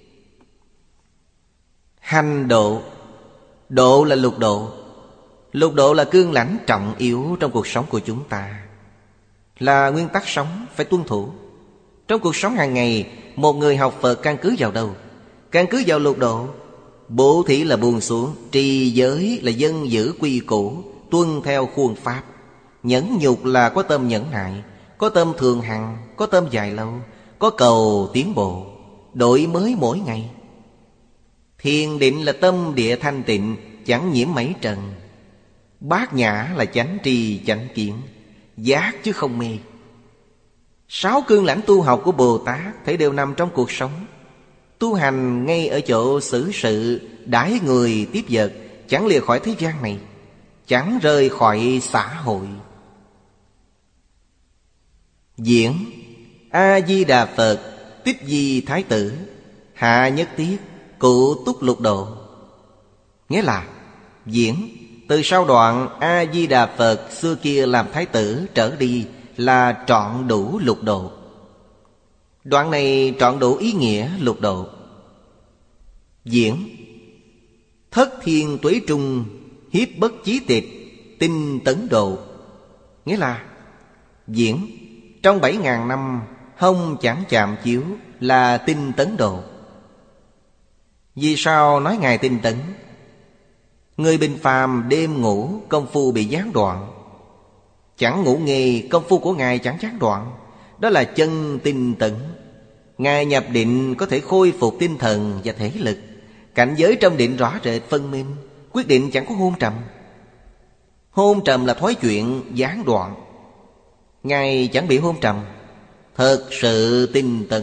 [SPEAKER 1] Hành độ. Độ là lục độ. Lục độ là cương lãnh trọng yếu trong cuộc sống của chúng ta, là nguyên tắc sống phải tuân thủ. Trong cuộc sống hàng ngày, một người học Phật căn cứ vào đâu? Căn cứ vào lục độ. Bố thí là buông xuống, trì giới là dân giữ quy củ, tuân theo khuôn pháp. Nhẫn nhục là có tâm nhẫn nại, có tâm thường hằng, có tâm dài lâu, có cầu tiến bộ, đổi mới mỗi ngày. Thiền định là tâm địa thanh tịnh, chẳng nhiễm mấy trần. Bát nhã là chánh tri chánh kiến, giác chứ không mê. Sáu cương lãnh tu học của Bồ Tát thấy đều nằm trong cuộc sống. Tu hành ngay ở chỗ xử sự, đãi người tiếp vật, chẳng lìa khỏi thế gian này, chẳng rời khỏi xã hội. Diễn A-di-đà Phật Tích Di Thái Tử Hạ Nhất Tiết Cụ Túc Lục Độ. Nghĩa là diễn từ sau đoạn A-di-đà Phật xưa kia làm Thái Tử trở đi là trọn đủ lục độ. Đoạn này trọn đủ ý nghĩa lục độ. Diễn Thất thiên tuế trung hiếp bất chí tịch tinh tấn độ. Nghĩa là diễn trong bảy ngàn năm hông chẳng chạm chiếu là tinh tấn độ. Vì sao nói Ngài tinh tấn? Người bình phàm đêm ngủ công phu bị gián đoạn. Chẳng ngủ nghề công phu của Ngài chẳng gián đoạn. Đó là chân tinh tấn. Ngài nhập định có thể khôi phục tinh thần và thể lực. Cảnh giới trong định rõ rệt phân minh. Quyết định chẳng có hôn trầm. Hôn trầm là thói chuyện gián đoạn. Ngài chẳng bị hôn trầm. Thật sự tinh tấn.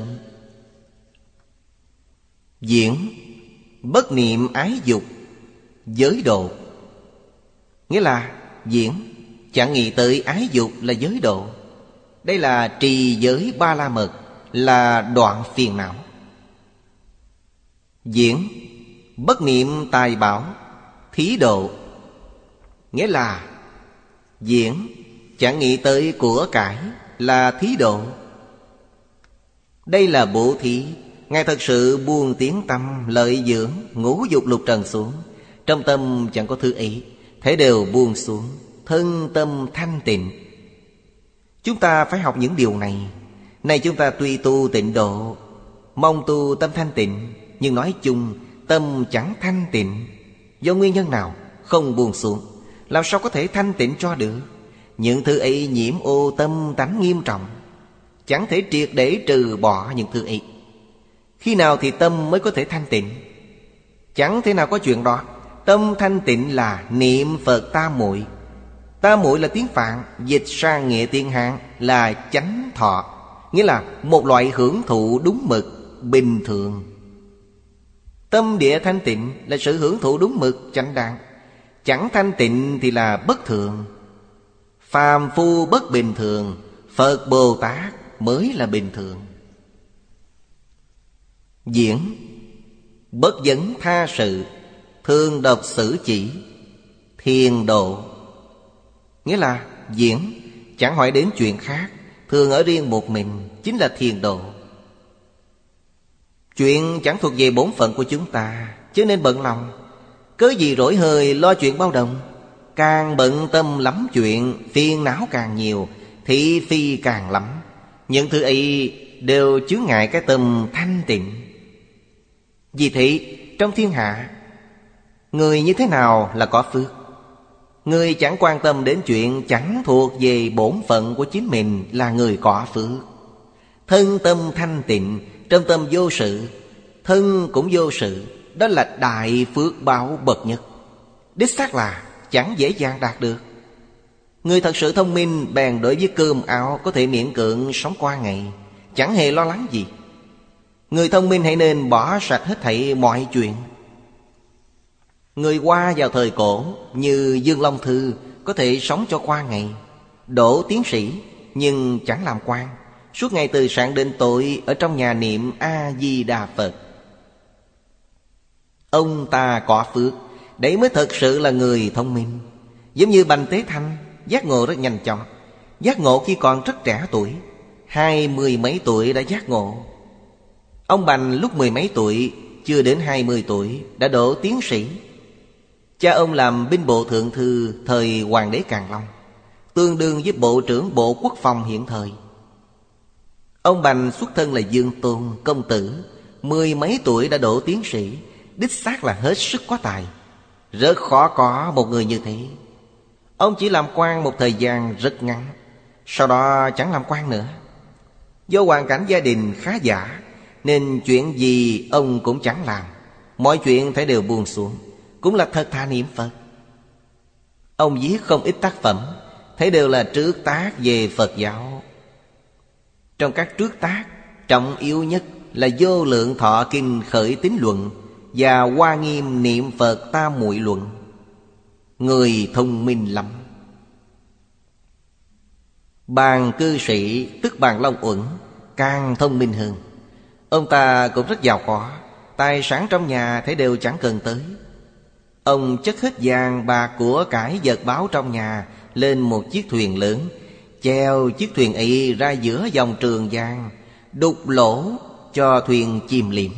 [SPEAKER 1] Diễn bất niệm ái dục giới độ. Nghĩa là diễn chẳng nghĩ tới ái dục là giới độ. Đây là trì giới ba la mật, là đoạn phiền não. Diễn bất niệm tài bảo thí độ. Nghĩa là diễn chẳng nghĩ tới của cải là thí độ. Đây là bố thí. Ngài thật sự buông tiếng tâm lợi dưỡng ngũ dục lục trần xuống. Trong tâm chẳng có thứ ý, thế đều buông xuống, thân tâm thanh tịnh. Chúng ta phải học những điều này. Này chúng ta tuy tu tịnh độ, mong tu tâm thanh tịnh, nhưng nói chung tâm chẳng thanh tịnh. Do nguyên nhân nào không buông xuống, làm sao có thể thanh tịnh cho được? Những thứ ấy nhiễm ô tâm tánh nghiêm trọng, chẳng thể triệt để trừ bỏ những thứ ấy. Khi nào thì tâm mới có thể thanh tịnh? Chẳng thể nào có chuyện đó. Tâm thanh tịnh là niệm Phật tam muội. Tam muội là tiếng Phạn, dịch sang nghĩa tiếng Hán là chánh thọ. Nghĩa là một loại hưởng thụ đúng mực, bình thường. Tâm địa thanh tịnh là sự hưởng thụ đúng mực, chánh đáng. Chẳng thanh tịnh thì là bất thường. Phàm phu bất bình thường, Phật Bồ Tát mới là bình thường. Diễn bất vấn tha sự thường độc xử chỉ thiền độ. Nghĩa là diễn chẳng hỏi đến chuyện khác, thường ở riêng một mình, chính là thiền độ. Chuyện chẳng thuộc về bổn phận của chúng ta, chứ nên bận lòng. Cớ gì rỗi hơi lo chuyện bao đồng? Càng bận tâm lắm chuyện, phiền não càng nhiều, thị phi càng lắm. Những thứ ấy đều chướng ngại cái tâm thanh tịnh. Vì thế trong thiên hạ, người như thế nào là có phước? Người chẳng quan tâm đến chuyện chẳng thuộc về bổn phận của chính mình là người có phước. Thân tâm thanh tịnh, trong tâm vô sự, thân cũng vô sự, đó là đại phước báo bậc nhất. Đích xác là chẳng dễ dàng đạt được. Người thật sự thông minh bèn đối với cơm áo có thể miễn cưỡng sống qua ngày, chẳng hề lo lắng gì. Người thông minh hãy nên bỏ sạch hết thảy mọi chuyện. Người Hoa vào thời cổ như Dương Long Thư có thể sống cho qua ngày, đỗ tiến sĩ nhưng chẳng làm quan, suốt ngày từ sáng đến tối ở trong nhà niệm A-di-đà Phật. Ông ta có phước, đấy mới thật sự là người thông minh. Giống như Bành Tế Thanh, giác ngộ rất nhanh chóng. Giác ngộ khi còn rất trẻ tuổi, hai mươi mấy tuổi đã giác ngộ. Ông Bành lúc mười mấy tuổi, chưa đến hai mươi tuổi đã đỗ tiến sĩ. Cha ông làm binh bộ thượng thư thời Hoàng đế Càn Long, tương đương với bộ trưởng Bộ Quốc phòng hiện thời. Ông Bành xuất thân là Dương Tôn công tử, mười mấy tuổi đã đỗ tiến sĩ, đích xác là hết sức có tài. Rất khó có một người như thế. Ông chỉ làm quan một thời gian rất ngắn, sau đó chẳng làm quan nữa. Do hoàn cảnh gia đình khá giả, nên chuyện gì ông cũng chẳng làm. Mọi chuyện phải đều buông xuống, cũng là thật thà niệm Phật. Ông viết không ít tác phẩm, thấy đều là trước tác về Phật giáo. Trong các trước tác, trọng yếu nhất là Vô Lượng Thọ Kinh Khởi Tín Luận và Hoa Nghiêm Niệm Phật Tam Muội Luận. Người thông minh lắm. Bàn cư sĩ tức Bàn Long Uẩn càng thông minh hơn. Ông ta cũng rất giàu có, tài sản trong nhà thế đều chẳng cần tới. Ông chất hết vàng bạc của cải vật báo trong nhà lên một chiếc thuyền lớn, chèo chiếc thuyền ấy ra giữa dòng Trường Giang, đục lỗ cho thuyền chìm liệm.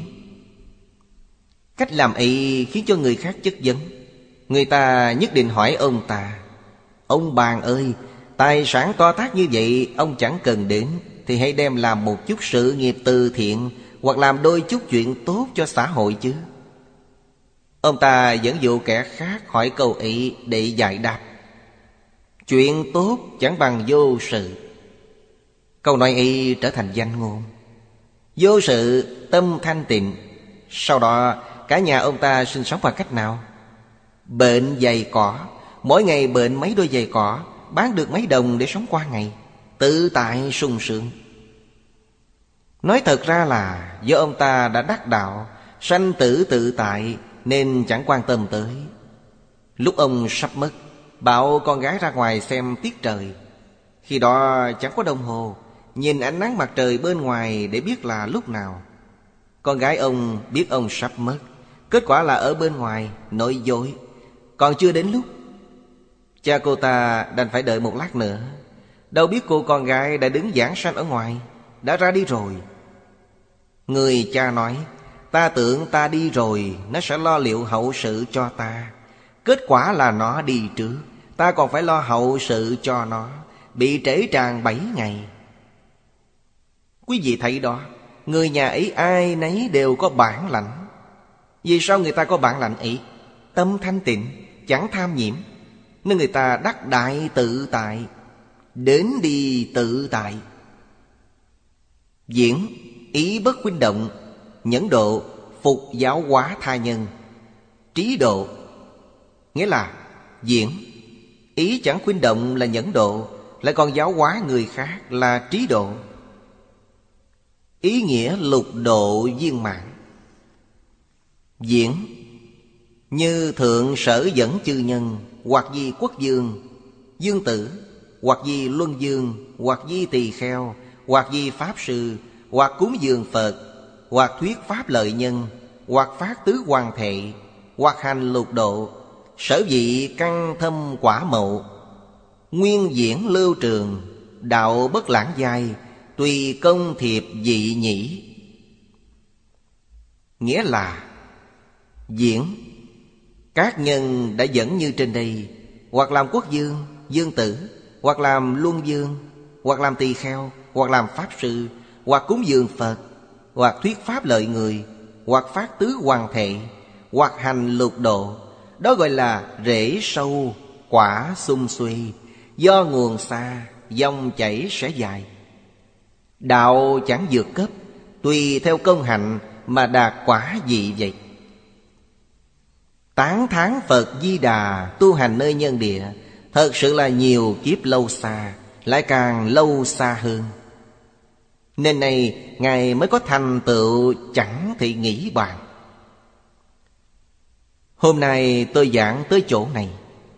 [SPEAKER 1] Cách làm ấy khiến cho người khác chất vấn. Người ta nhất định hỏi ông ta: ông Bàn ơi, tài sản to tát như vậy ông chẳng cần đến, thì hãy đem làm một chút sự nghiệp từ thiện, hoặc làm đôi chút chuyện tốt cho xã hội chứ. Ông ta dẫn dụ kẻ khác hỏi câu ấy để giải đáp: chuyện tốt chẳng bằng vô sự. Câu nói ấy trở thành danh ngôn. Vô sự, tâm thanh tịnh. Sau đó cả nhà ông ta sinh sống bằng cách nào? Bệnh giày cỏ, mỗi ngày bệnh mấy đôi giày cỏ, bán được mấy đồng để sống qua ngày, tự tại sung sướng. Nói thật ra là do ông ta đã đắc đạo, sanh tử tự tại, nên chẳng quan tâm tới. Lúc ông sắp mất, bảo con gái ra ngoài xem tiết trời. Khi đó chẳng có đồng hồ, nhìn ánh nắng mặt trời bên ngoài để biết là lúc nào. Con gái ông biết ông sắp mất, kết quả là ở bên ngoài nói dối, còn chưa đến lúc. Cha cô ta đành phải đợi một lát nữa. Đâu biết cô con gái đã đứng giảng sanh ở ngoài, đã ra đi rồi. Người cha nói: ta tưởng ta đi rồi, nó sẽ lo liệu hậu sự cho ta. Kết quả là nó đi trước, ta còn phải lo hậu sự cho nó, bị trễ tràn bảy ngày. Quý vị thấy đó, người nhà ấy ai nấy đều có bản lãnh. Vì sao người ta có bản lãnh ấy? Tâm thanh tịnh, chẳng tham nhiễm, nên người ta đắc đại tự tại, đến đi tự tại. Diễn, ý bất khuynh động. Nhẫn độ, phục giáo hóa tha nhân. Trí độ, nghĩa là diễn, ý chẳng khuynh động là nhẫn độ, lại còn giáo hóa người khác là trí độ. Ý nghĩa lục độ viên mãn. Diễn, như thượng sở dẫn chư nhân, hoặc di quốc dương, dương tử, hoặc di luân dương, hoặc di tỳ kheo, hoặc di pháp sư, hoặc cúng dường Phật, hoặc thuyết pháp lợi nhân, hoặc phát tứ hoàng thệ, hoặc hành lục độ. Sở vị căn thâm quả mậu, nguyên diễn lưu trường, đạo bất lãng giai, tùy công thiệp dị nhĩ. Nghĩa là diễn, các nhân đã dẫn như trên đây, hoặc làm quốc dương, dương tử, hoặc làm luân dương, hoặc làm tỳ kheo, hoặc làm pháp sư, hoặc cúng dường Phật, hoặc thuyết pháp lợi người, hoặc phát tứ hoàng thệ, hoặc hành lục độ. Đó gọi là rễ sâu, quả sum suy, do nguồn xa, dòng chảy sẽ dài. Đạo chẳng vượt cấp, tùy theo công hạnh mà đạt quả dị vậy. Tán thán Phật Di Đà tu hành nơi nhân địa, thật sự là nhiều kiếp lâu xa, lại càng lâu xa hơn. Nên này Ngài mới có thành tựu chẳng thị nghĩ bàn. Hôm nay tôi giảng tới chỗ này.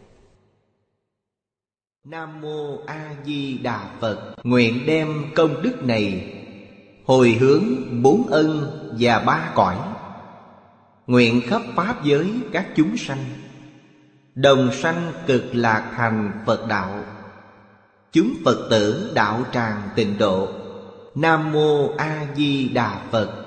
[SPEAKER 1] Nam Mô A Di Đà Phật. Nguyện đem công đức này hồi hướng bốn ân và ba cõi, nguyện khắp pháp giới các chúng sanh đồng sanh cực lạc thành Phật đạo, chúng Phật tử đạo tràng tịnh độ. Nam Mô A Di Đà Phật.